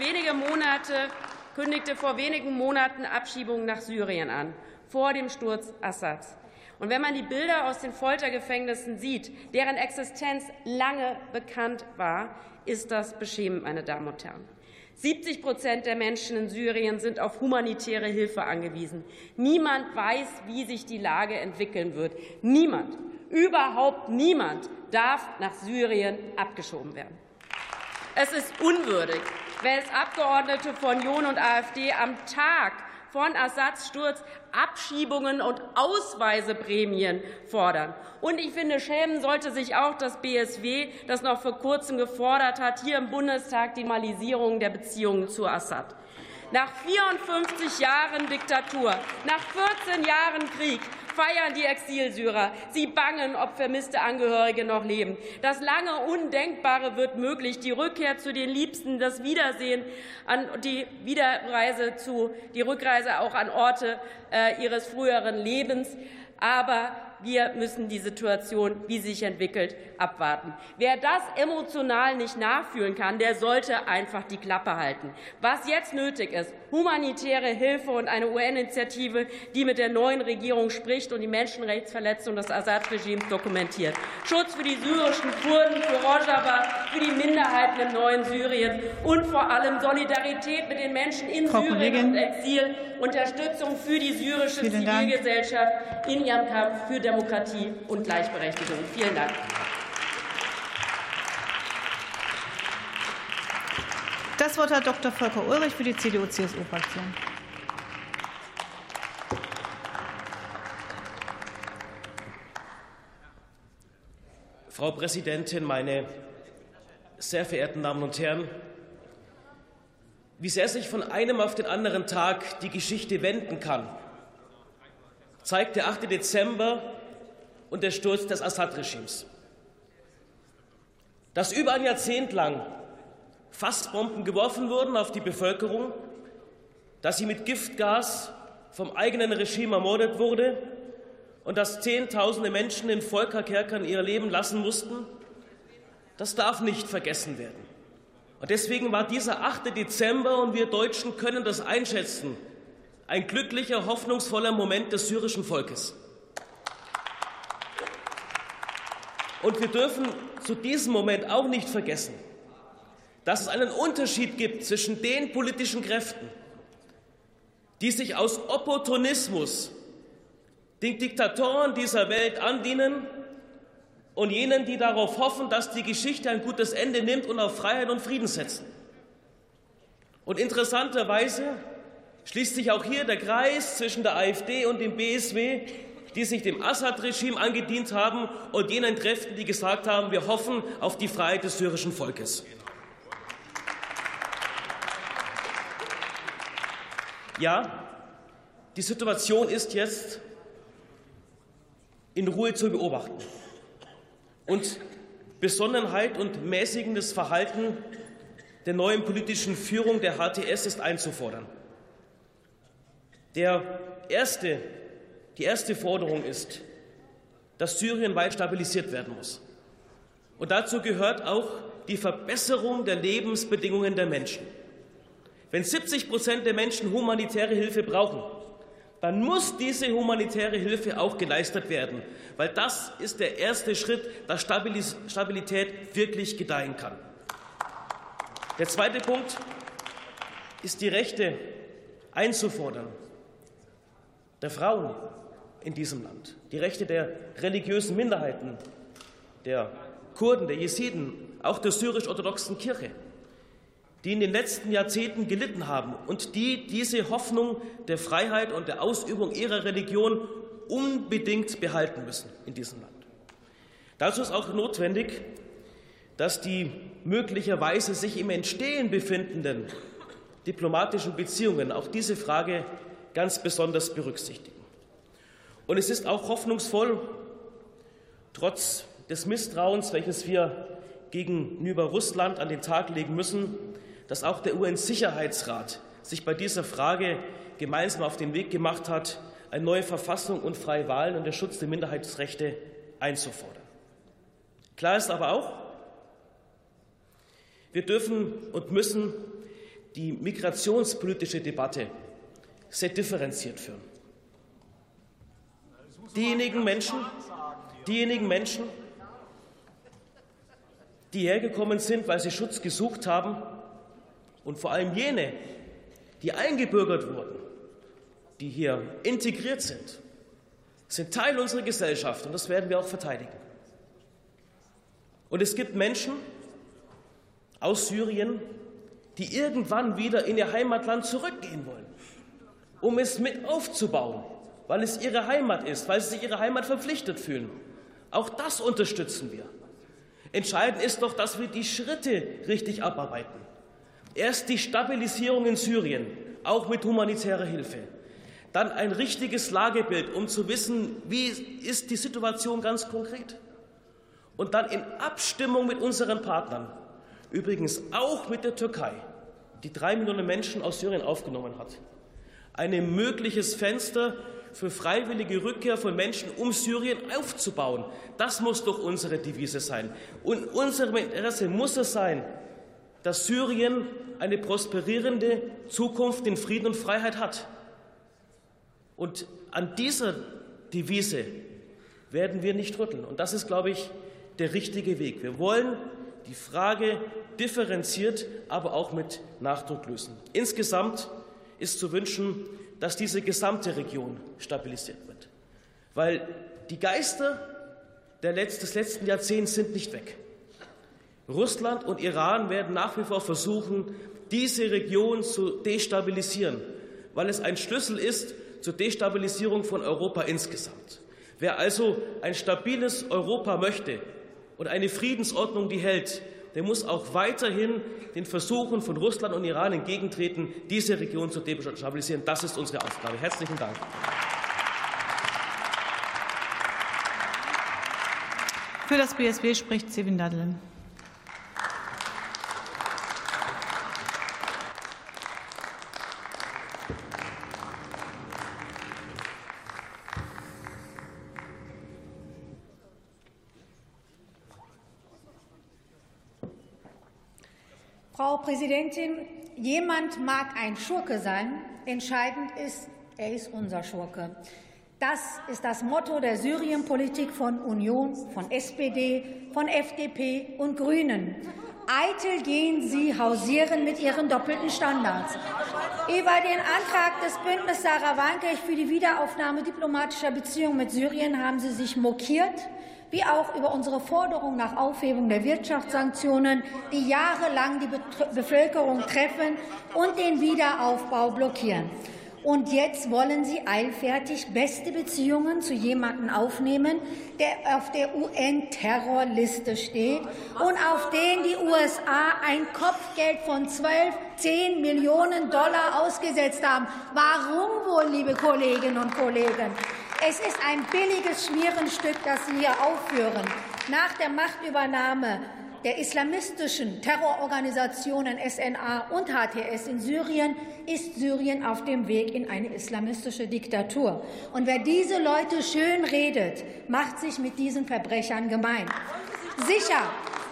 vor wenigen Monaten Abschiebungen nach Syrien an, vor dem Sturz Assads. Und wenn man die Bilder aus den Foltergefängnissen sieht, deren Existenz lange bekannt war, ist das beschämend, meine Damen und Herren. 70% der Menschen in Syrien sind auf humanitäre Hilfe angewiesen. Niemand weiß, wie sich die Lage entwickeln wird. Niemand, überhaupt niemand, darf nach Syrien abgeschoben werden. Es ist unwürdig, wenn es Abgeordnete von Union und AfD am Tag von Assads Sturz Abschiebungen und Ausweiseprämien fordern. Und ich finde, schämen sollte sich auch das BSW, das noch vor kurzem gefordert hat, hier im Bundestag die Normalisierung der Beziehungen zu Assad. Nach 54 Jahren Diktatur, nach 14 Jahren Krieg feiern die Exilsyrer. Sie bangen, ob vermisste Angehörige noch leben. Das lange Undenkbare wird möglich, die Rückkehr zu den Liebsten, das Wiedersehen, die Rückreise auch an Orte ihres früheren Lebens. Aber wir müssen die Situation, wie sie sich entwickelt, abwarten. Wer das emotional nicht nachfühlen kann, der sollte einfach die Klappe halten. Was jetzt nötig ist, humanitäre Hilfe und eine UN-Initiative, die mit der neuen Regierung spricht und die Menschenrechtsverletzungen des Assad-Regimes dokumentiert. Schutz für die syrischen Kurden, für Rojava, für die Minderheiten im neuen Syrien und vor allem Solidarität mit den Menschen in Syrien und Exil, Unterstützung für die syrische Zivilgesellschaft in ihrem Kampf für Demokratie und Gleichberechtigung. Vielen Dank. Das Wort hat Dr. Volker Ulrich für die CDU-CSU-Fraktion. Frau Präsidentin, meine sehr verehrten Damen und Herren! Wie sehr sich von einem auf den anderen Tag die Geschichte wenden kann, zeigt der 8. Dezember und der Sturz des Assad-Regimes. Dass über ein Jahrzehnt lang Fassbomben geworfen wurden auf die Bevölkerung, dass sie mit Giftgas vom eigenen Regime ermordet wurde und dass Zehntausende Menschen in Völkerkerkern ihr Leben lassen mussten, das darf nicht vergessen werden. Und deswegen war dieser 8. Dezember, und wir Deutschen können das einschätzen, ein glücklicher, hoffnungsvoller Moment des syrischen Volkes. Und wir dürfen zu diesem Moment auch nicht vergessen, dass es einen Unterschied gibt zwischen den politischen Kräften, die sich aus Opportunismus den Diktatoren dieser Welt andienen, und jenen, die darauf hoffen, dass die Geschichte ein gutes Ende nimmt und auf Freiheit und Frieden setzen. Und interessanterweise schließt sich auch hier der Kreis zwischen der AfD und dem BSW, die sich dem Assad-Regime angedient haben, und jenen Kräften, die gesagt haben, wir hoffen auf die Freiheit des syrischen Volkes. Ja, die Situation ist jetzt in Ruhe zu beobachten. Und Besonnenheit und mäßigendes Verhalten der neuen politischen Führung der HTS ist einzufordern. Die erste Forderung ist, dass Syrien weit stabilisiert werden muss. Und dazu gehört auch die Verbesserung der Lebensbedingungen der Menschen. Wenn 70% der Menschen humanitäre Hilfe brauchen, dann muss diese humanitäre Hilfe auch geleistet werden, weil das ist der erste Schritt, dass Stabilität wirklich gedeihen kann. Der zweite Punkt: ist die Rechte einzufordern der Frauen in diesem Land, die Rechte der religiösen Minderheiten, der Kurden, der Jesiden, auch der syrisch-orthodoxen Kirche, die in den letzten Jahrzehnten gelitten haben und die diese Hoffnung der Freiheit und der Ausübung ihrer Religion unbedingt behalten müssen in diesem Land. Dazu ist auch notwendig, dass die möglicherweise sich im Entstehen befindenden diplomatischen Beziehungen auch diese Frage ganz besonders berücksichtigen. Und es ist auch hoffnungsvoll, trotz des Misstrauens, welches wir gegenüber Russland an den Tag legen müssen, dass auch der UN-Sicherheitsrat sich bei dieser Frage gemeinsam auf den Weg gemacht hat, eine neue Verfassung und freie Wahlen und den Schutz der Minderheitsrechte einzufordern. Klar ist aber auch, wir dürfen und müssen die migrationspolitische Debatte sehr differenziert führen. Diejenigen Menschen, die hergekommen sind, weil sie Schutz gesucht haben, und vor allem jene, die eingebürgert wurden, die hier integriert sind Teil unserer Gesellschaft, und das werden wir auch verteidigen. Und es gibt Menschen aus Syrien, die irgendwann wieder in ihr Heimatland zurückgehen wollen, um es mit aufzubauen, weil es ihre Heimat ist, weil sie sich ihrer Heimat verpflichtet fühlen. Auch das unterstützen wir. Entscheidend ist doch, dass wir die Schritte richtig abarbeiten. Erst die Stabilisierung in Syrien, auch mit humanitärer Hilfe. Dann ein richtiges Lagebild, um zu wissen, wie ist die Situation ganz konkret. Und dann in Abstimmung mit unseren Partnern, übrigens auch mit der Türkei, die 3 Millionen Menschen aus Syrien aufgenommen hat, ein mögliches Fenster für freiwillige Rückkehr von Menschen um Syrien aufzubauen. Das muss doch unsere Devise sein. Und unserem Interesse muss es sein, dass Syrien eine prosperierende Zukunft in Frieden und Freiheit hat. Und an dieser Devise werden wir nicht rütteln. Und das ist, glaube ich, der richtige Weg. Wir wollen die Frage differenziert, aber auch mit Nachdruck lösen. Insgesamt ist zu wünschen, dass diese gesamte Region stabilisiert wird. Weil die Geister des letzten Jahrzehnts sind nicht weg. Russland und Iran werden nach wie vor versuchen, diese Region zu destabilisieren, weil es ein Schlüssel ist zur Destabilisierung von Europa insgesamt. Wer also ein stabiles Europa möchte und eine Friedensordnung, die hält, der muss auch weiterhin den Versuchen von Russland und Iran entgegentreten, diese Region zu destabilisieren. Das ist unsere Aufgabe. Herzlichen Dank. Für das BSW spricht Sevin Dadelen. Frau Präsidentin, jemand mag ein Schurke sein, entscheidend ist, er ist unser Schurke. Das ist das Motto der Syrienpolitik von Union, von SPD, von FDP und Grünen. Eitel gehen Sie hausieren mit Ihren doppelten Standards. Über den Antrag des Bündnisses Sarah Wagenknecht für die Wiederaufnahme diplomatischer Beziehungen mit Syrien haben Sie sich mokiert, wie auch über unsere Forderung nach Aufhebung der Wirtschaftssanktionen, die jahrelang die Bevölkerung treffen und den Wiederaufbau blockieren. Und jetzt wollen Sie eilfertig beste Beziehungen zu jemandem aufnehmen, der auf der UN-Terrorliste steht und auf den die USA ein Kopfgeld von 10 Millionen Dollar ausgesetzt haben. Warum wohl, liebe Kolleginnen und Kollegen? Es ist ein billiges Schmierenstück, das Sie hier aufführen. Nach der Machtübernahme der islamistischen Terrororganisationen SNA und HTS in Syrien ist Syrien auf dem Weg in eine islamistische Diktatur. Und wer diese Leute schön redet, macht sich mit diesen Verbrechern gemein. Sicher,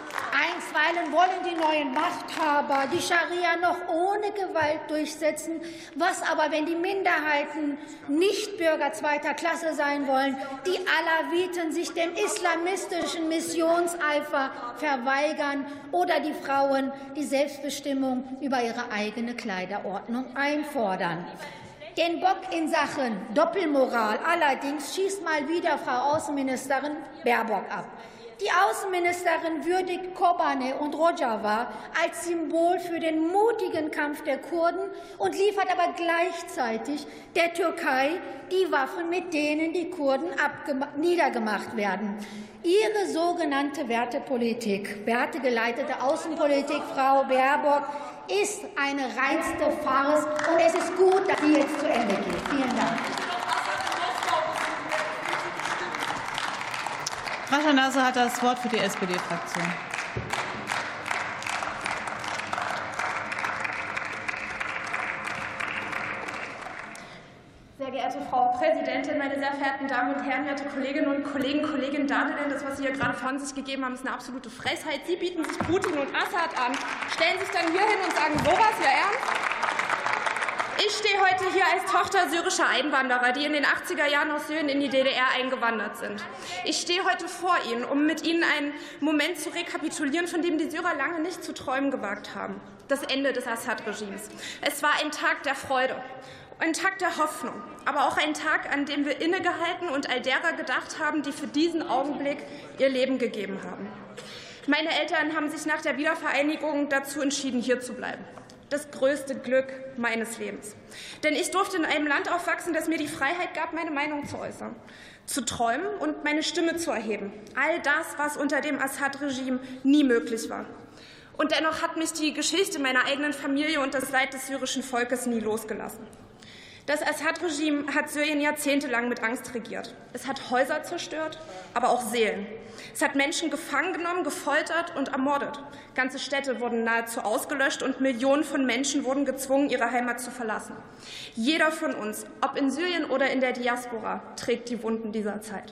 Einstweilen wollen die neuen Machthaber die Scharia noch ohne Gewalt durchsetzen. Was aber, wenn die Minderheiten nicht Bürger zweiter Klasse sein wollen, die Alawiten sich dem islamistischen Missionseifer verweigern oder die Frauen die Selbstbestimmung über ihre eigene Kleiderordnung einfordern? Den Bock in Sachen Doppelmoral allerdings schießt mal wieder Frau Außenministerin Baerbock ab. Die Außenministerin würdigt Kobane und Rojava als Symbol für den mutigen Kampf der Kurden und liefert aber gleichzeitig der Türkei die Waffen, mit denen die Kurden niedergemacht werden. Ihre sogenannte Wertepolitik, wertegeleitete Außenpolitik, Frau Baerbock, ist eine reinste Farce, und es ist gut, dass sie jetzt zu Ende geht. Vielen Dank. Frau Scharnagl hat das Wort für die SPD-Fraktion. Sehr geehrte Frau Präsidentin, meine sehr verehrten Damen und Herren, werte Kolleginnen und Kollegen, Kollegin Dahlin, das, was Sie hier gerade von sich gegeben haben, ist eine absolute Frechheit. Sie bieten sich Putin und Assad an, stellen sich dann hier hin und sagen sowas, ja ernst? Ich stehe heute hier als Tochter syrischer Einwanderer, die in den 80er Jahren aus Syrien in die DDR eingewandert sind. Ich stehe heute vor Ihnen, um mit Ihnen einen Moment zu rekapitulieren, von dem die Syrer lange nicht zu träumen gewagt haben. Das Ende des Assad-Regimes. Es war ein Tag der Freude, ein Tag der Hoffnung, aber auch ein Tag, an dem wir innegehalten und all derer gedacht haben, die für diesen Augenblick ihr Leben gegeben haben. Meine Eltern haben sich nach der Wiedervereinigung dazu entschieden, hier zu bleiben. Das größte Glück meines Lebens. Denn ich durfte in einem Land aufwachsen, das mir die Freiheit gab, meine Meinung zu äußern, zu träumen und meine Stimme zu erheben. All das, was unter dem Assad-Regime nie möglich war. Und dennoch hat mich die Geschichte meiner eigenen Familie und das Leid des syrischen Volkes nie losgelassen. Das Assad-Regime hat Syrien jahrzehntelang mit Angst regiert. Es hat Häuser zerstört, aber auch Seelen. Es hat Menschen gefangen genommen, gefoltert und ermordet. Ganze Städte wurden nahezu ausgelöscht und Millionen von Menschen wurden gezwungen, ihre Heimat zu verlassen. Jeder von uns, ob in Syrien oder in der Diaspora, trägt die Wunden dieser Zeit.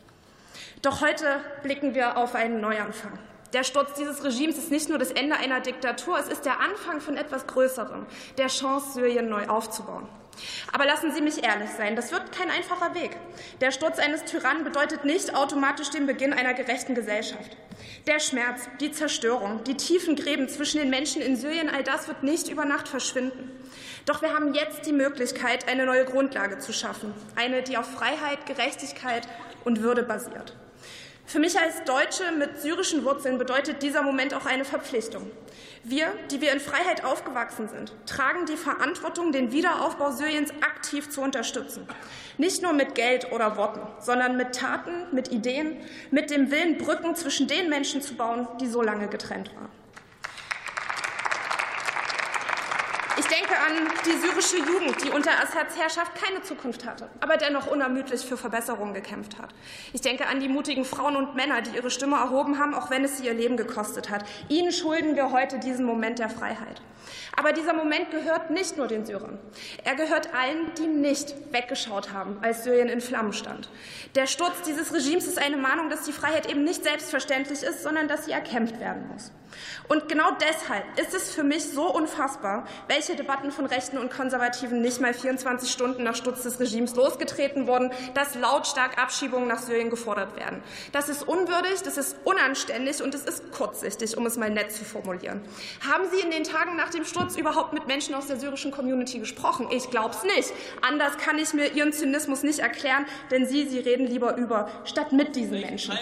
Doch heute blicken wir auf einen Neuanfang. Der Sturz dieses Regimes ist nicht nur das Ende einer Diktatur, es ist der Anfang von etwas Größerem, der Chance, Syrien neu aufzubauen. Aber lassen Sie mich ehrlich sein, das wird kein einfacher Weg. Der Sturz eines Tyrannen bedeutet nicht automatisch den Beginn einer gerechten Gesellschaft. Der Schmerz, die Zerstörung, die tiefen Gräben zwischen den Menschen in Syrien, all das wird nicht über Nacht verschwinden. Doch wir haben jetzt die Möglichkeit, eine neue Grundlage zu schaffen, eine, die auf Freiheit, Gerechtigkeit und Würde basiert. Für mich als Deutsche mit syrischen Wurzeln bedeutet dieser Moment auch eine Verpflichtung. Wir, die wir in Freiheit aufgewachsen sind, tragen die Verantwortung, den Wiederaufbau Syriens aktiv zu unterstützen. Nicht nur mit Geld oder Worten, sondern mit Taten, mit Ideen, mit dem Willen, Brücken zwischen den Menschen zu bauen, die so lange getrennt waren. Ich denke an die syrische Jugend, die unter Assads Herrschaft keine Zukunft hatte, aber dennoch unermüdlich für Verbesserungen gekämpft hat. Ich denke an die mutigen Frauen und Männer, die ihre Stimme erhoben haben, auch wenn es sie ihr Leben gekostet hat. Ihnen schulden wir heute diesen Moment der Freiheit. Aber dieser Moment gehört nicht nur den Syrern. Er gehört allen, die nicht weggeschaut haben, als Syrien in Flammen stand. Der Sturz dieses Regimes ist eine Mahnung, dass die Freiheit eben nicht selbstverständlich ist, sondern dass sie erkämpft werden muss. Und genau deshalb ist es für mich so unfassbar, welche Debatten von Rechten und Konservativen nicht mal 24 Stunden nach Sturz des Regimes losgetreten wurden, dass lautstark Abschiebungen nach Syrien gefordert werden. Das ist unwürdig, das ist unanständig und es ist kurzsichtig, um es mal nett zu formulieren. Haben Sie in den Tagen nach dem Sturz überhaupt mit Menschen aus der syrischen Community gesprochen? Ich glaube es nicht. Anders kann ich mir Ihren Zynismus nicht erklären, denn Sie reden lieber über, statt mit diesen Menschen.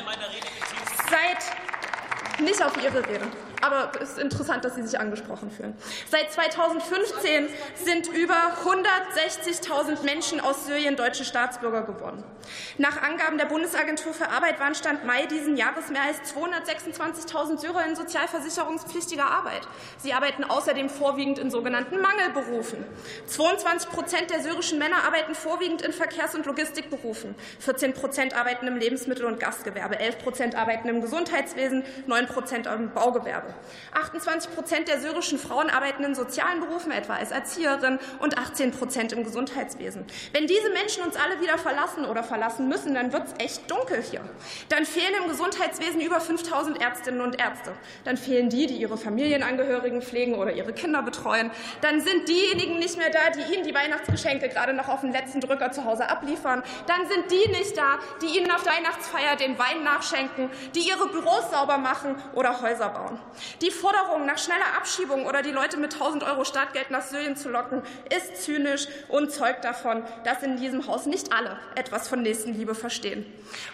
Nicht auf Ihre Rede. Aber es ist interessant, dass Sie sich angesprochen fühlen. Seit 2015 sind über 160.000 Menschen aus Syrien deutsche Staatsbürger geworden. Nach Angaben der Bundesagentur für Arbeit waren Stand Mai diesen Jahres mehr als 226.000 Syrer in sozialversicherungspflichtiger Arbeit. Sie arbeiten außerdem vorwiegend in sogenannten Mangelberufen. 22% der syrischen Männer arbeiten vorwiegend in Verkehrs- und Logistikberufen. 14% arbeiten im Lebensmittel- und Gastgewerbe. 11% arbeiten im Gesundheitswesen, 9% im Baugewerbe. 28% der syrischen Frauen arbeiten in sozialen Berufen, etwa als Erzieherin, und 18% im Gesundheitswesen. Wenn diese Menschen uns alle wieder verlassen oder verlassen müssen, dann wird es echt dunkel hier. Dann fehlen im Gesundheitswesen über 5.000 Ärztinnen und Ärzte. Dann fehlen die ihre Familienangehörigen pflegen oder ihre Kinder betreuen. Dann sind diejenigen nicht mehr da, die Ihnen die Weihnachtsgeschenke gerade noch auf den letzten Drücker zu Hause abliefern. Dann sind die nicht da, die Ihnen auf der Weihnachtsfeier den Wein nachschenken, die Ihre Büros sauber machen oder Häuser bauen. Die Forderung nach schneller Abschiebung oder die Leute mit 1.000 € Startgeld nach Syrien zu locken, ist zynisch und zeugt davon, dass in diesem Haus nicht alle etwas von Nächstenliebe verstehen.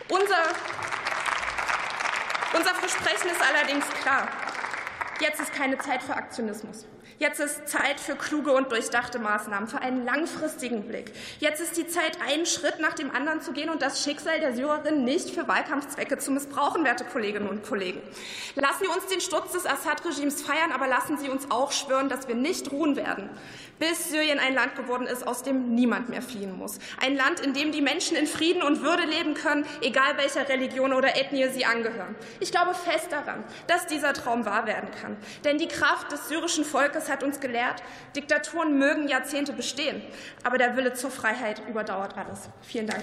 Unser Versprechen ist allerdings klar. Jetzt ist keine Zeit für Aktionismus. Jetzt ist Zeit für kluge und durchdachte Maßnahmen, für einen langfristigen Blick. Jetzt ist die Zeit, einen Schritt nach dem anderen zu gehen und das Schicksal der Syrerinnen nicht für Wahlkampfzwecke zu missbrauchen, werte Kolleginnen und Kollegen. Lassen Sie uns den Sturz des Assad-Regimes feiern, aber lassen Sie uns auch schwören, dass wir nicht ruhen werden, bis Syrien ein Land geworden ist, aus dem niemand mehr fliehen muss. Ein Land, in dem die Menschen in Frieden und Würde leben können, egal welcher Religion oder Ethnie sie angehören. Ich glaube fest daran, dass dieser Traum wahr werden kann. Denn die Kraft des syrischen Volkes hat uns gelehrt, Diktaturen mögen Jahrzehnte bestehen, aber der Wille zur Freiheit überdauert alles. Vielen Dank.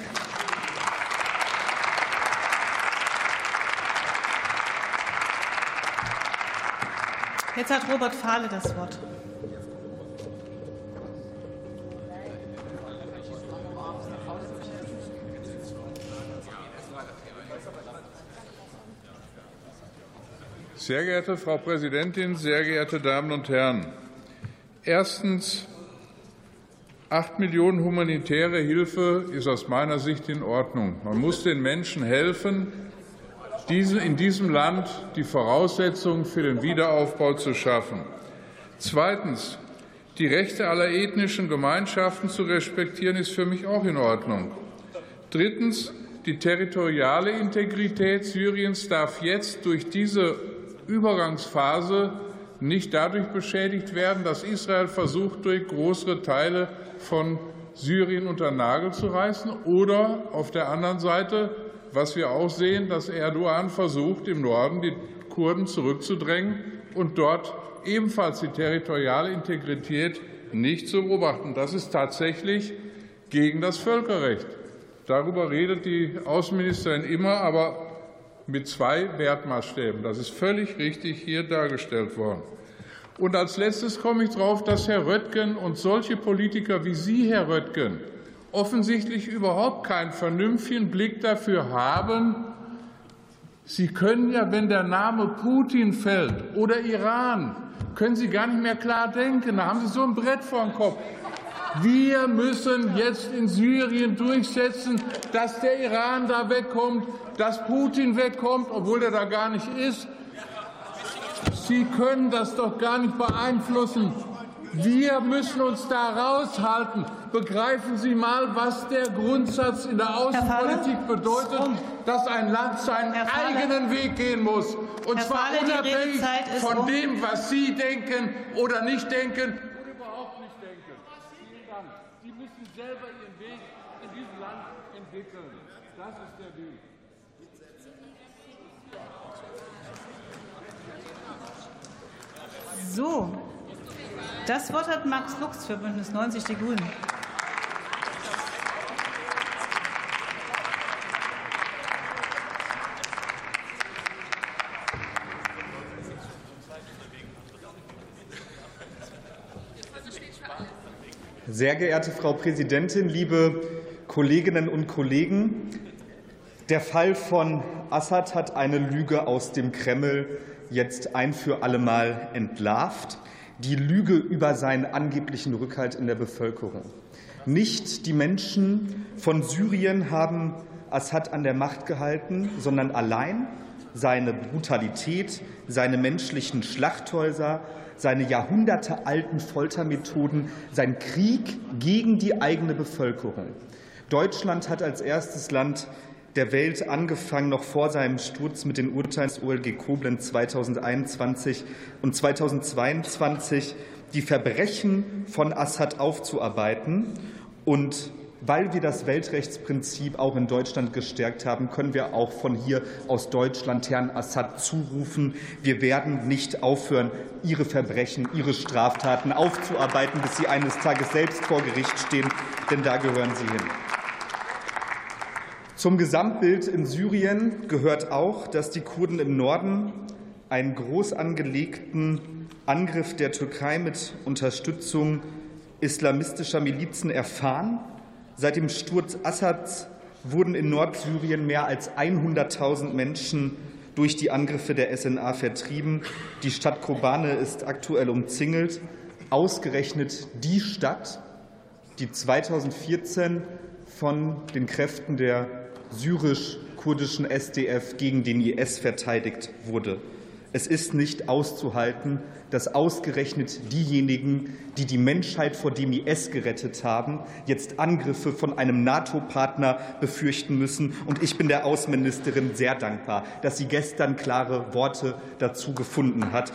Jetzt hat Robert Fahle das Wort. Sehr geehrte Frau Präsidentin, sehr geehrte Damen und Herren! Erstens. 8 Millionen humanitäre Hilfe ist aus meiner Sicht in Ordnung. Man muss den Menschen helfen, in diesem Land die Voraussetzungen für den Wiederaufbau zu schaffen. Zweitens. Die Rechte aller ethnischen Gemeinschaften zu respektieren, ist für mich auch in Ordnung. Drittens. Die territoriale Integrität Syriens darf jetzt durch diese Übergangsphase nicht dadurch beschädigt werden, dass Israel versucht, durch größere Teile von Syrien unter den Nagel zu reißen, oder auf der anderen Seite, was wir auch sehen, dass Erdogan versucht, im Norden die Kurden zurückzudrängen und dort ebenfalls die territoriale Integrität nicht zu beobachten. Das ist tatsächlich gegen das Völkerrecht. Darüber redet die Außenministerin immer, aber mit 2 Wertmaßstäben. Das ist völlig richtig hier dargestellt worden. Und als Letztes komme ich darauf, dass Herr Röttgen und solche Politiker wie Sie, Herr Röttgen, offensichtlich überhaupt keinen vernünftigen Blick dafür haben. Sie können ja, wenn der Name Putin fällt oder Iran, können Sie gar nicht mehr klar denken. Da haben Sie so ein Brett vor dem Kopf. Wir müssen jetzt in Syrien durchsetzen, dass der Iran da wegkommt, dass Putin wegkommt, obwohl er da gar nicht ist. Sie können das doch gar nicht beeinflussen. Wir müssen uns da raushalten. Begreifen Sie mal, was der Grundsatz in der Außenpolitik bedeutet, dass ein Land seinen eigenen Weg gehen muss. Und zwar unabhängig von dem, was Sie denken oder nicht denken. Sie müssen selber Ihren Weg in diesem Land entwickeln. Das ist der Weg. So, das Wort hat Max Fuchs für Bündnis 90 Die Grünen. Sehr geehrte Frau Präsidentin, liebe Kolleginnen und Kollegen! Der Fall von Assad hat eine Lüge aus dem Kreml jetzt ein für allemal entlarvt. Die Lüge über seinen angeblichen Rückhalt in der Bevölkerung. Nicht die Menschen von Syrien haben Assad an der Macht gehalten, sondern allein seine Brutalität, seine menschlichen Schlachthäuser, seine jahrhundertealten Foltermethoden, sein Krieg gegen die eigene Bevölkerung. Deutschland hat als erstes Land der Welt angefangen, noch vor seinem Sturz mit den Urteilen des OLG Koblenz 2021 und 2022 die Verbrechen von Assad aufzuarbeiten und weil wir das Weltrechtsprinzip auch in Deutschland gestärkt haben, können wir auch von hier aus Deutschland Herrn Assad zurufen, wir werden nicht aufhören, Ihre Verbrechen, Ihre Straftaten aufzuarbeiten, bis Sie eines Tages selbst vor Gericht stehen, denn da gehören Sie hin. Zum Gesamtbild in Syrien gehört auch, dass die Kurden im Norden einen groß angelegten Angriff der Türkei mit Unterstützung islamistischer Milizen erfahren. Seit dem Sturz Assads wurden in Nordsyrien mehr als 100.000 Menschen durch die Angriffe der SNA vertrieben. Die Stadt Kobane ist aktuell umzingelt. Ausgerechnet die Stadt, die 2014 von den Kräften der syrisch-kurdischen SDF gegen den IS verteidigt wurde. Es ist nicht auszuhalten, dass ausgerechnet diejenigen, die die Menschheit vor dem IS gerettet haben, jetzt Angriffe von einem NATO-Partner befürchten müssen. Und ich bin der Außenministerin sehr dankbar, dass sie gestern klare Worte dazu gefunden hat.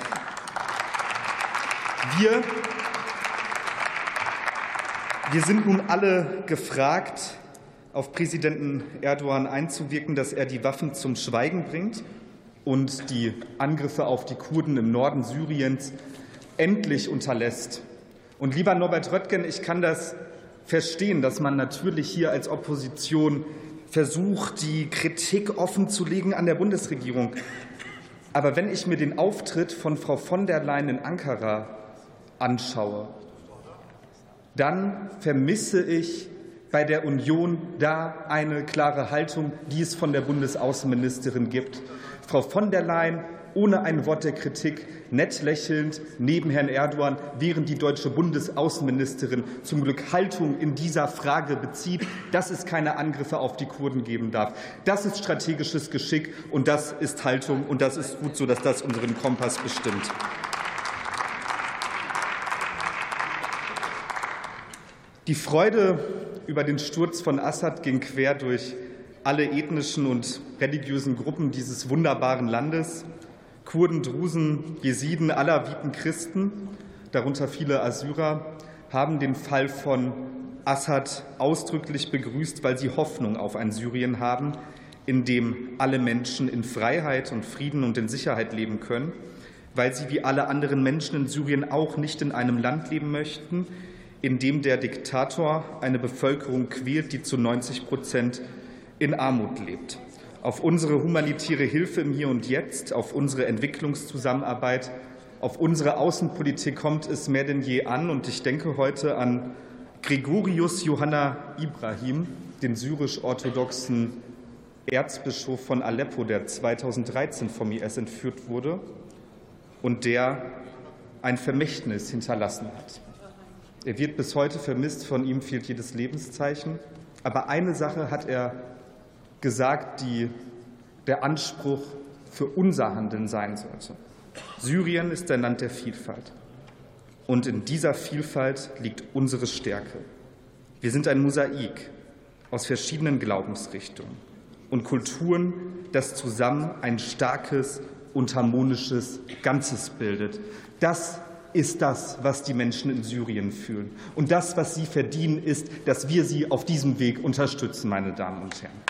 Wir sind nun alle gefragt, auf Präsidenten Erdogan einzuwirken, dass er die Waffen zum Schweigen bringt und die Angriffe auf die Kurden im Norden Syriens endlich unterlässt. Und lieber Norbert Röttgen, ich kann das verstehen, dass man natürlich hier als Opposition versucht, die Kritik offenzulegen an der Bundesregierung. Aber wenn ich mir den Auftritt von Frau von der Leyen in Ankara anschaue, dann vermisse ich bei der Union da eine klare Haltung, die es von der Bundesaußenministerin gibt. Frau von der Leyen ohne ein Wort der Kritik, nett lächelnd neben Herrn Erdogan, während die deutsche Bundesaußenministerin zum Glück Haltung in dieser Frage bezieht, dass es keine Angriffe auf die Kurden geben darf. Das ist strategisches Geschick und das ist Haltung und das ist gut so, dass das unseren Kompass bestimmt. Die Freude über den Sturz von Assad ging quer durch alle ethnischen und religiösen Gruppen dieses wunderbaren Landes. Kurden, Drusen, Jesiden, Alawiten, Christen, darunter viele Assyrer, haben den Fall von Assad ausdrücklich begrüßt, weil sie Hoffnung auf ein Syrien haben, in dem alle Menschen in Freiheit und Frieden und in Sicherheit leben können, weil sie wie alle anderen Menschen in Syrien auch nicht in einem Land leben möchten, in dem der Diktator eine Bevölkerung quält, die zu 90% in Armut lebt. Auf unsere humanitäre Hilfe im Hier und Jetzt, auf unsere Entwicklungszusammenarbeit, auf unsere Außenpolitik kommt es mehr denn je an. Und ich denke heute an Gregorius Johanna Ibrahim, den syrisch-orthodoxen Erzbischof von Aleppo, der 2013 vom IS entführt wurde und der ein Vermächtnis hinterlassen hat. Er wird bis heute vermisst, von ihm fehlt jedes Lebenszeichen. Aber eine Sache hat er gesagt, die der Anspruch für unser Handeln sein sollte. Syrien ist ein Land der Vielfalt. Und in dieser Vielfalt liegt unsere Stärke. Wir sind ein Mosaik aus verschiedenen Glaubensrichtungen und Kulturen, das zusammen ein starkes und harmonisches Ganzes bildet. Das ist das, was die Menschen in Syrien fühlen. Und das, was sie verdienen, ist, dass wir sie auf diesem Weg unterstützen, meine Damen und Herren.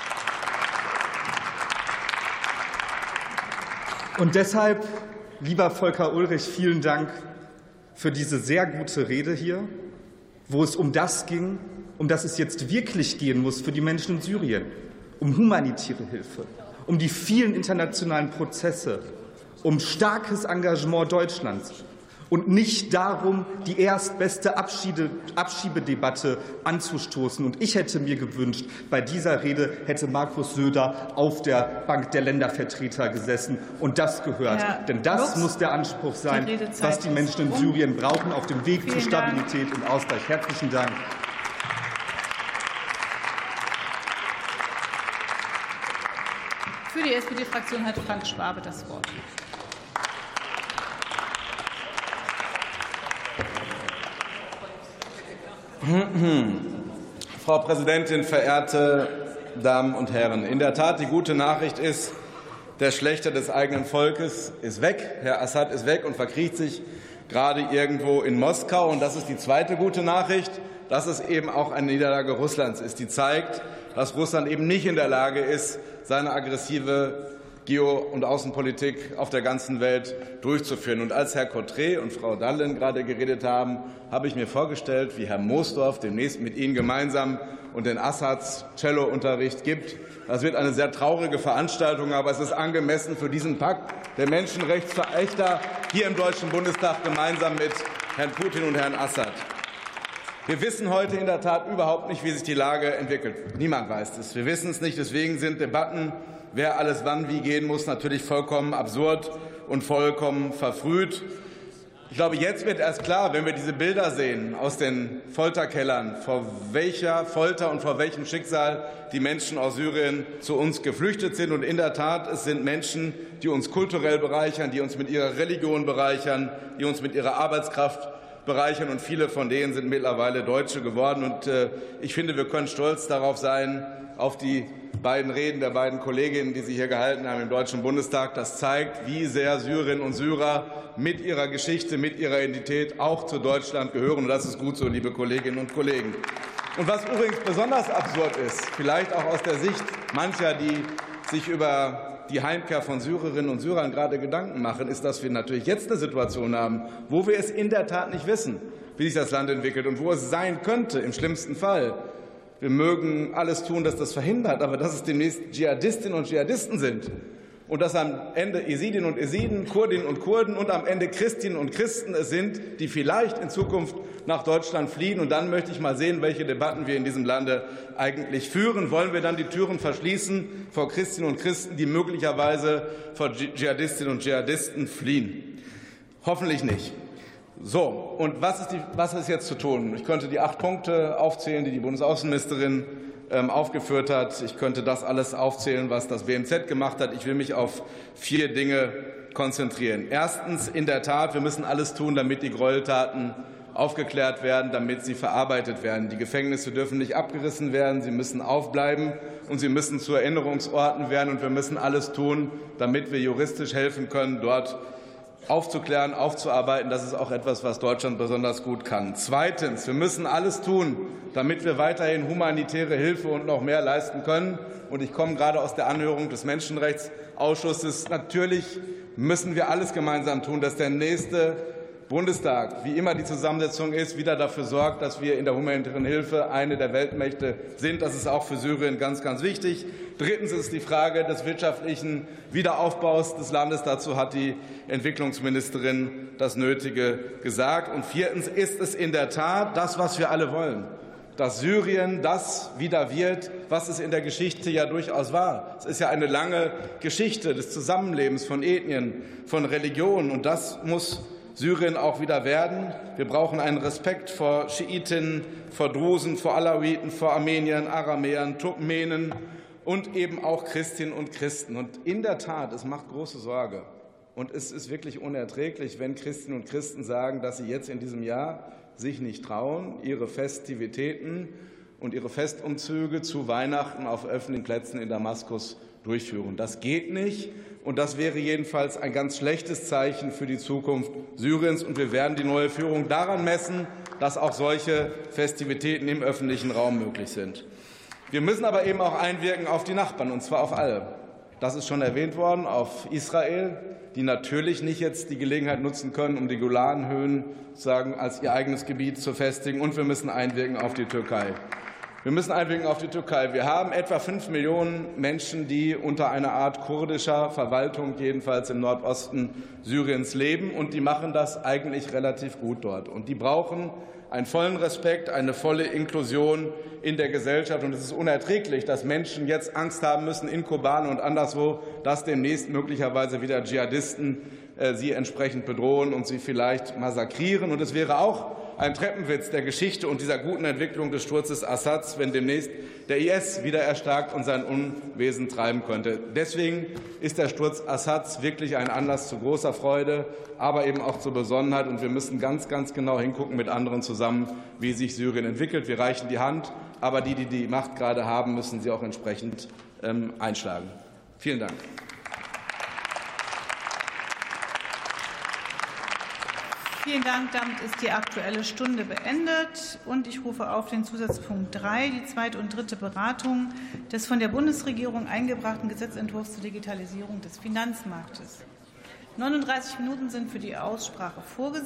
Und deshalb, lieber Volker Ullrich, vielen Dank für diese sehr gute Rede hier, wo es um das ging, um das es jetzt wirklich gehen muss für die Menschen in Syrien, um humanitäre Hilfe, um die vielen internationalen Prozesse, um starkes Engagement Deutschlands und nicht darum, die erstbeste Abschiebedebatte anzustoßen. Und ich hätte mir gewünscht, bei dieser Rede hätte Markus Söder auf der Bank der Ländervertreter gesessen und das gehört. Denn das muss der Anspruch sein, was die Menschen in Syrien brauchen auf dem Weg zu Stabilität und Ausgleich. Herzlichen Dank. Für die SPD-Fraktion hat Frank Schwabe das Wort. Frau Präsidentin, verehrte Damen und Herren! In der Tat, die gute Nachricht ist, der Schlächter des eigenen Volkes ist weg. Herr Assad ist weg und verkriecht sich gerade irgendwo in Moskau. Und das ist die zweite gute Nachricht. dass es eben auch eine Niederlage Russlands ist, die zeigt, dass Russland eben nicht in der Lage ist, seine aggressive Geo- und Außenpolitik auf der ganzen Welt durchzuführen. Und als Herr Cotret und Frau Dallin gerade geredet haben, habe ich mir vorgestellt, wie Herr Moosdorf demnächst mit Ihnen gemeinsam und den Assads Cello-Unterricht gibt. Das wird eine sehr traurige Veranstaltung, aber es ist angemessen für diesen Pakt der Menschenrechtsverächter hier im Deutschen Bundestag gemeinsam mit Herrn Putin und Herrn Assad. Wir wissen heute in der Tat überhaupt nicht, wie sich die Lage entwickelt. Niemand weiß es. Wir wissen es nicht. Deswegen sind Debatten, wer alles wann wie gehen muss, natürlich vollkommen absurd und vollkommen verfrüht. Ich glaube, jetzt wird erst klar, wenn wir diese Bilder sehen aus den Folterkellern, vor welcher Folter und vor welchem Schicksal die Menschen aus Syrien zu uns geflüchtet sind. Und in der Tat, es sind Menschen, die uns kulturell bereichern, die uns mit ihrer Religion bereichern, die uns mit ihrer Arbeitskraft bereichern. Und viele von denen sind mittlerweile Deutsche geworden. Und ich finde, wir können stolz darauf sein, auf die beiden Reden der beiden Kolleginnen, die Sie hier gehalten haben im Deutschen Bundestag. Das zeigt, wie sehr Syrerinnen und Syrer mit ihrer Geschichte, mit ihrer Identität auch zu Deutschland gehören. Und das ist gut so, liebe Kolleginnen und Kollegen. Und was übrigens besonders absurd ist, vielleicht auch aus der Sicht mancher, die sich über die Heimkehr von Syrerinnen und Syrern gerade Gedanken machen, ist, dass wir natürlich jetzt eine Situation haben, wo wir es in der Tat nicht wissen, wie sich das Land entwickelt und wo es sein könnte, im schlimmsten Fall. Wir mögen alles tun, dass das verhindert, aber dass es demnächst Dschihadistinnen und Dschihadisten sind und dass am Ende Jesidinnen und Jesiden, Kurdinnen und Kurden und am Ende Christinnen und Christen es sind, die vielleicht in Zukunft nach Deutschland fliehen. Und dann möchte ich mal sehen, welche Debatten wir in diesem Lande eigentlich führen. Wollen wir dann die Türen verschließen vor Christinnen und Christen, die möglicherweise vor Dschihadistinnen und Dschihadisten fliehen? Hoffentlich nicht. So, und was ist jetzt zu tun? Ich könnte die 8 Punkte aufzählen, die die Bundesaußenministerin aufgeführt hat. Ich könnte das alles aufzählen, was das BMZ gemacht hat. Ich will mich auf 4 Dinge konzentrieren. Erstens, in der Tat, wir müssen alles tun, damit die Gräueltaten aufgeklärt werden, damit sie verarbeitet werden. Die Gefängnisse dürfen nicht abgerissen werden, sie müssen aufbleiben und sie müssen zu Erinnerungsorten werden. Und wir müssen alles tun, damit wir juristisch helfen können, dort aufzuklären, aufzuarbeiten. Das ist auch etwas, was Deutschland besonders gut kann. Zweitens, wir müssen alles tun, damit wir weiterhin humanitäre Hilfe und noch mehr leisten können. Und ich komme gerade aus der Anhörung des Menschenrechtsausschusses. Natürlich müssen wir alles gemeinsam tun, dass der nächste Bundestag, wie immer die Zusammensetzung ist, wieder dafür sorgt, dass wir in der humanitären Hilfe eine der Weltmächte sind. Das ist auch für Syrien ganz, ganz wichtig. Drittens ist die Frage des wirtschaftlichen Wiederaufbaus des Landes. Dazu hat die Entwicklungsministerin das Nötige gesagt. Und viertens ist es in der Tat das, was wir alle wollen, dass Syrien das wieder wird, was es in der Geschichte ja durchaus war. Es ist ja eine lange Geschichte des Zusammenlebens von Ethnien, von Religionen. Und das muss Syrien auch wieder werden. Wir brauchen einen Respekt vor Schiiten, vor Drusen, vor Alawiten, vor Armeniern, Aramäern, Turkmenen und eben auch Christinnen und Christen. Und in der Tat, es macht große Sorge. Und es ist wirklich unerträglich, wenn Christinnen und Christen sagen, dass sie jetzt in diesem Jahr sich nicht trauen, ihre Festivitäten und ihre Festumzüge zu Weihnachten auf öffentlichen Plätzen in Damaskus durchführen. Das geht nicht. Und das wäre jedenfalls ein ganz schlechtes Zeichen für die Zukunft Syriens. Und wir werden die neue Führung daran messen, dass auch solche Festivitäten im öffentlichen Raum möglich sind. Wir müssen aber eben auch einwirken auf die Nachbarn, und zwar auf alle. Das ist schon erwähnt worden, auf Israel, die natürlich nicht jetzt die Gelegenheit nutzen können, um die Golanhöhen sozusagen als ihr eigenes Gebiet zu festigen. Und wir müssen einwirken auf die Türkei. Wir müssen einwirken auf die Türkei. Wir haben etwa 5 Millionen Menschen, die unter einer Art kurdischer Verwaltung, jedenfalls im Nordosten Syriens, leben. Und die machen das eigentlich relativ gut dort. Und die brauchen einen vollen Respekt, eine volle Inklusion in der Gesellschaft. Und es ist unerträglich, dass Menschen jetzt Angst haben müssen in Kobane und anderswo, dass demnächst möglicherweise wieder Dschihadisten sie entsprechend bedrohen und sie vielleicht massakrieren. Und es wäre auch ein Treppenwitz der Geschichte und dieser guten Entwicklung des Sturzes Assads, wenn demnächst der IS wieder erstarkt und sein Unwesen treiben könnte. Deswegen ist der Sturz Assads wirklich ein Anlass zu großer Freude, aber eben auch zur Besonnenheit. Und wir müssen ganz, ganz genau hingucken mit anderen zusammen, wie sich Syrien entwickelt. Wir reichen die Hand, aber die die Macht gerade haben, müssen sie auch entsprechend einschlagen. Vielen Dank. Vielen Dank. Damit ist die Aktuelle Stunde beendet. Und ich rufe auf den Zusatzpunkt 3, die zweite und dritte Beratung des von der Bundesregierung eingebrachten Gesetzentwurfs zur Digitalisierung des Finanzmarktes. 39 Minuten sind für die Aussprache vorgesehen.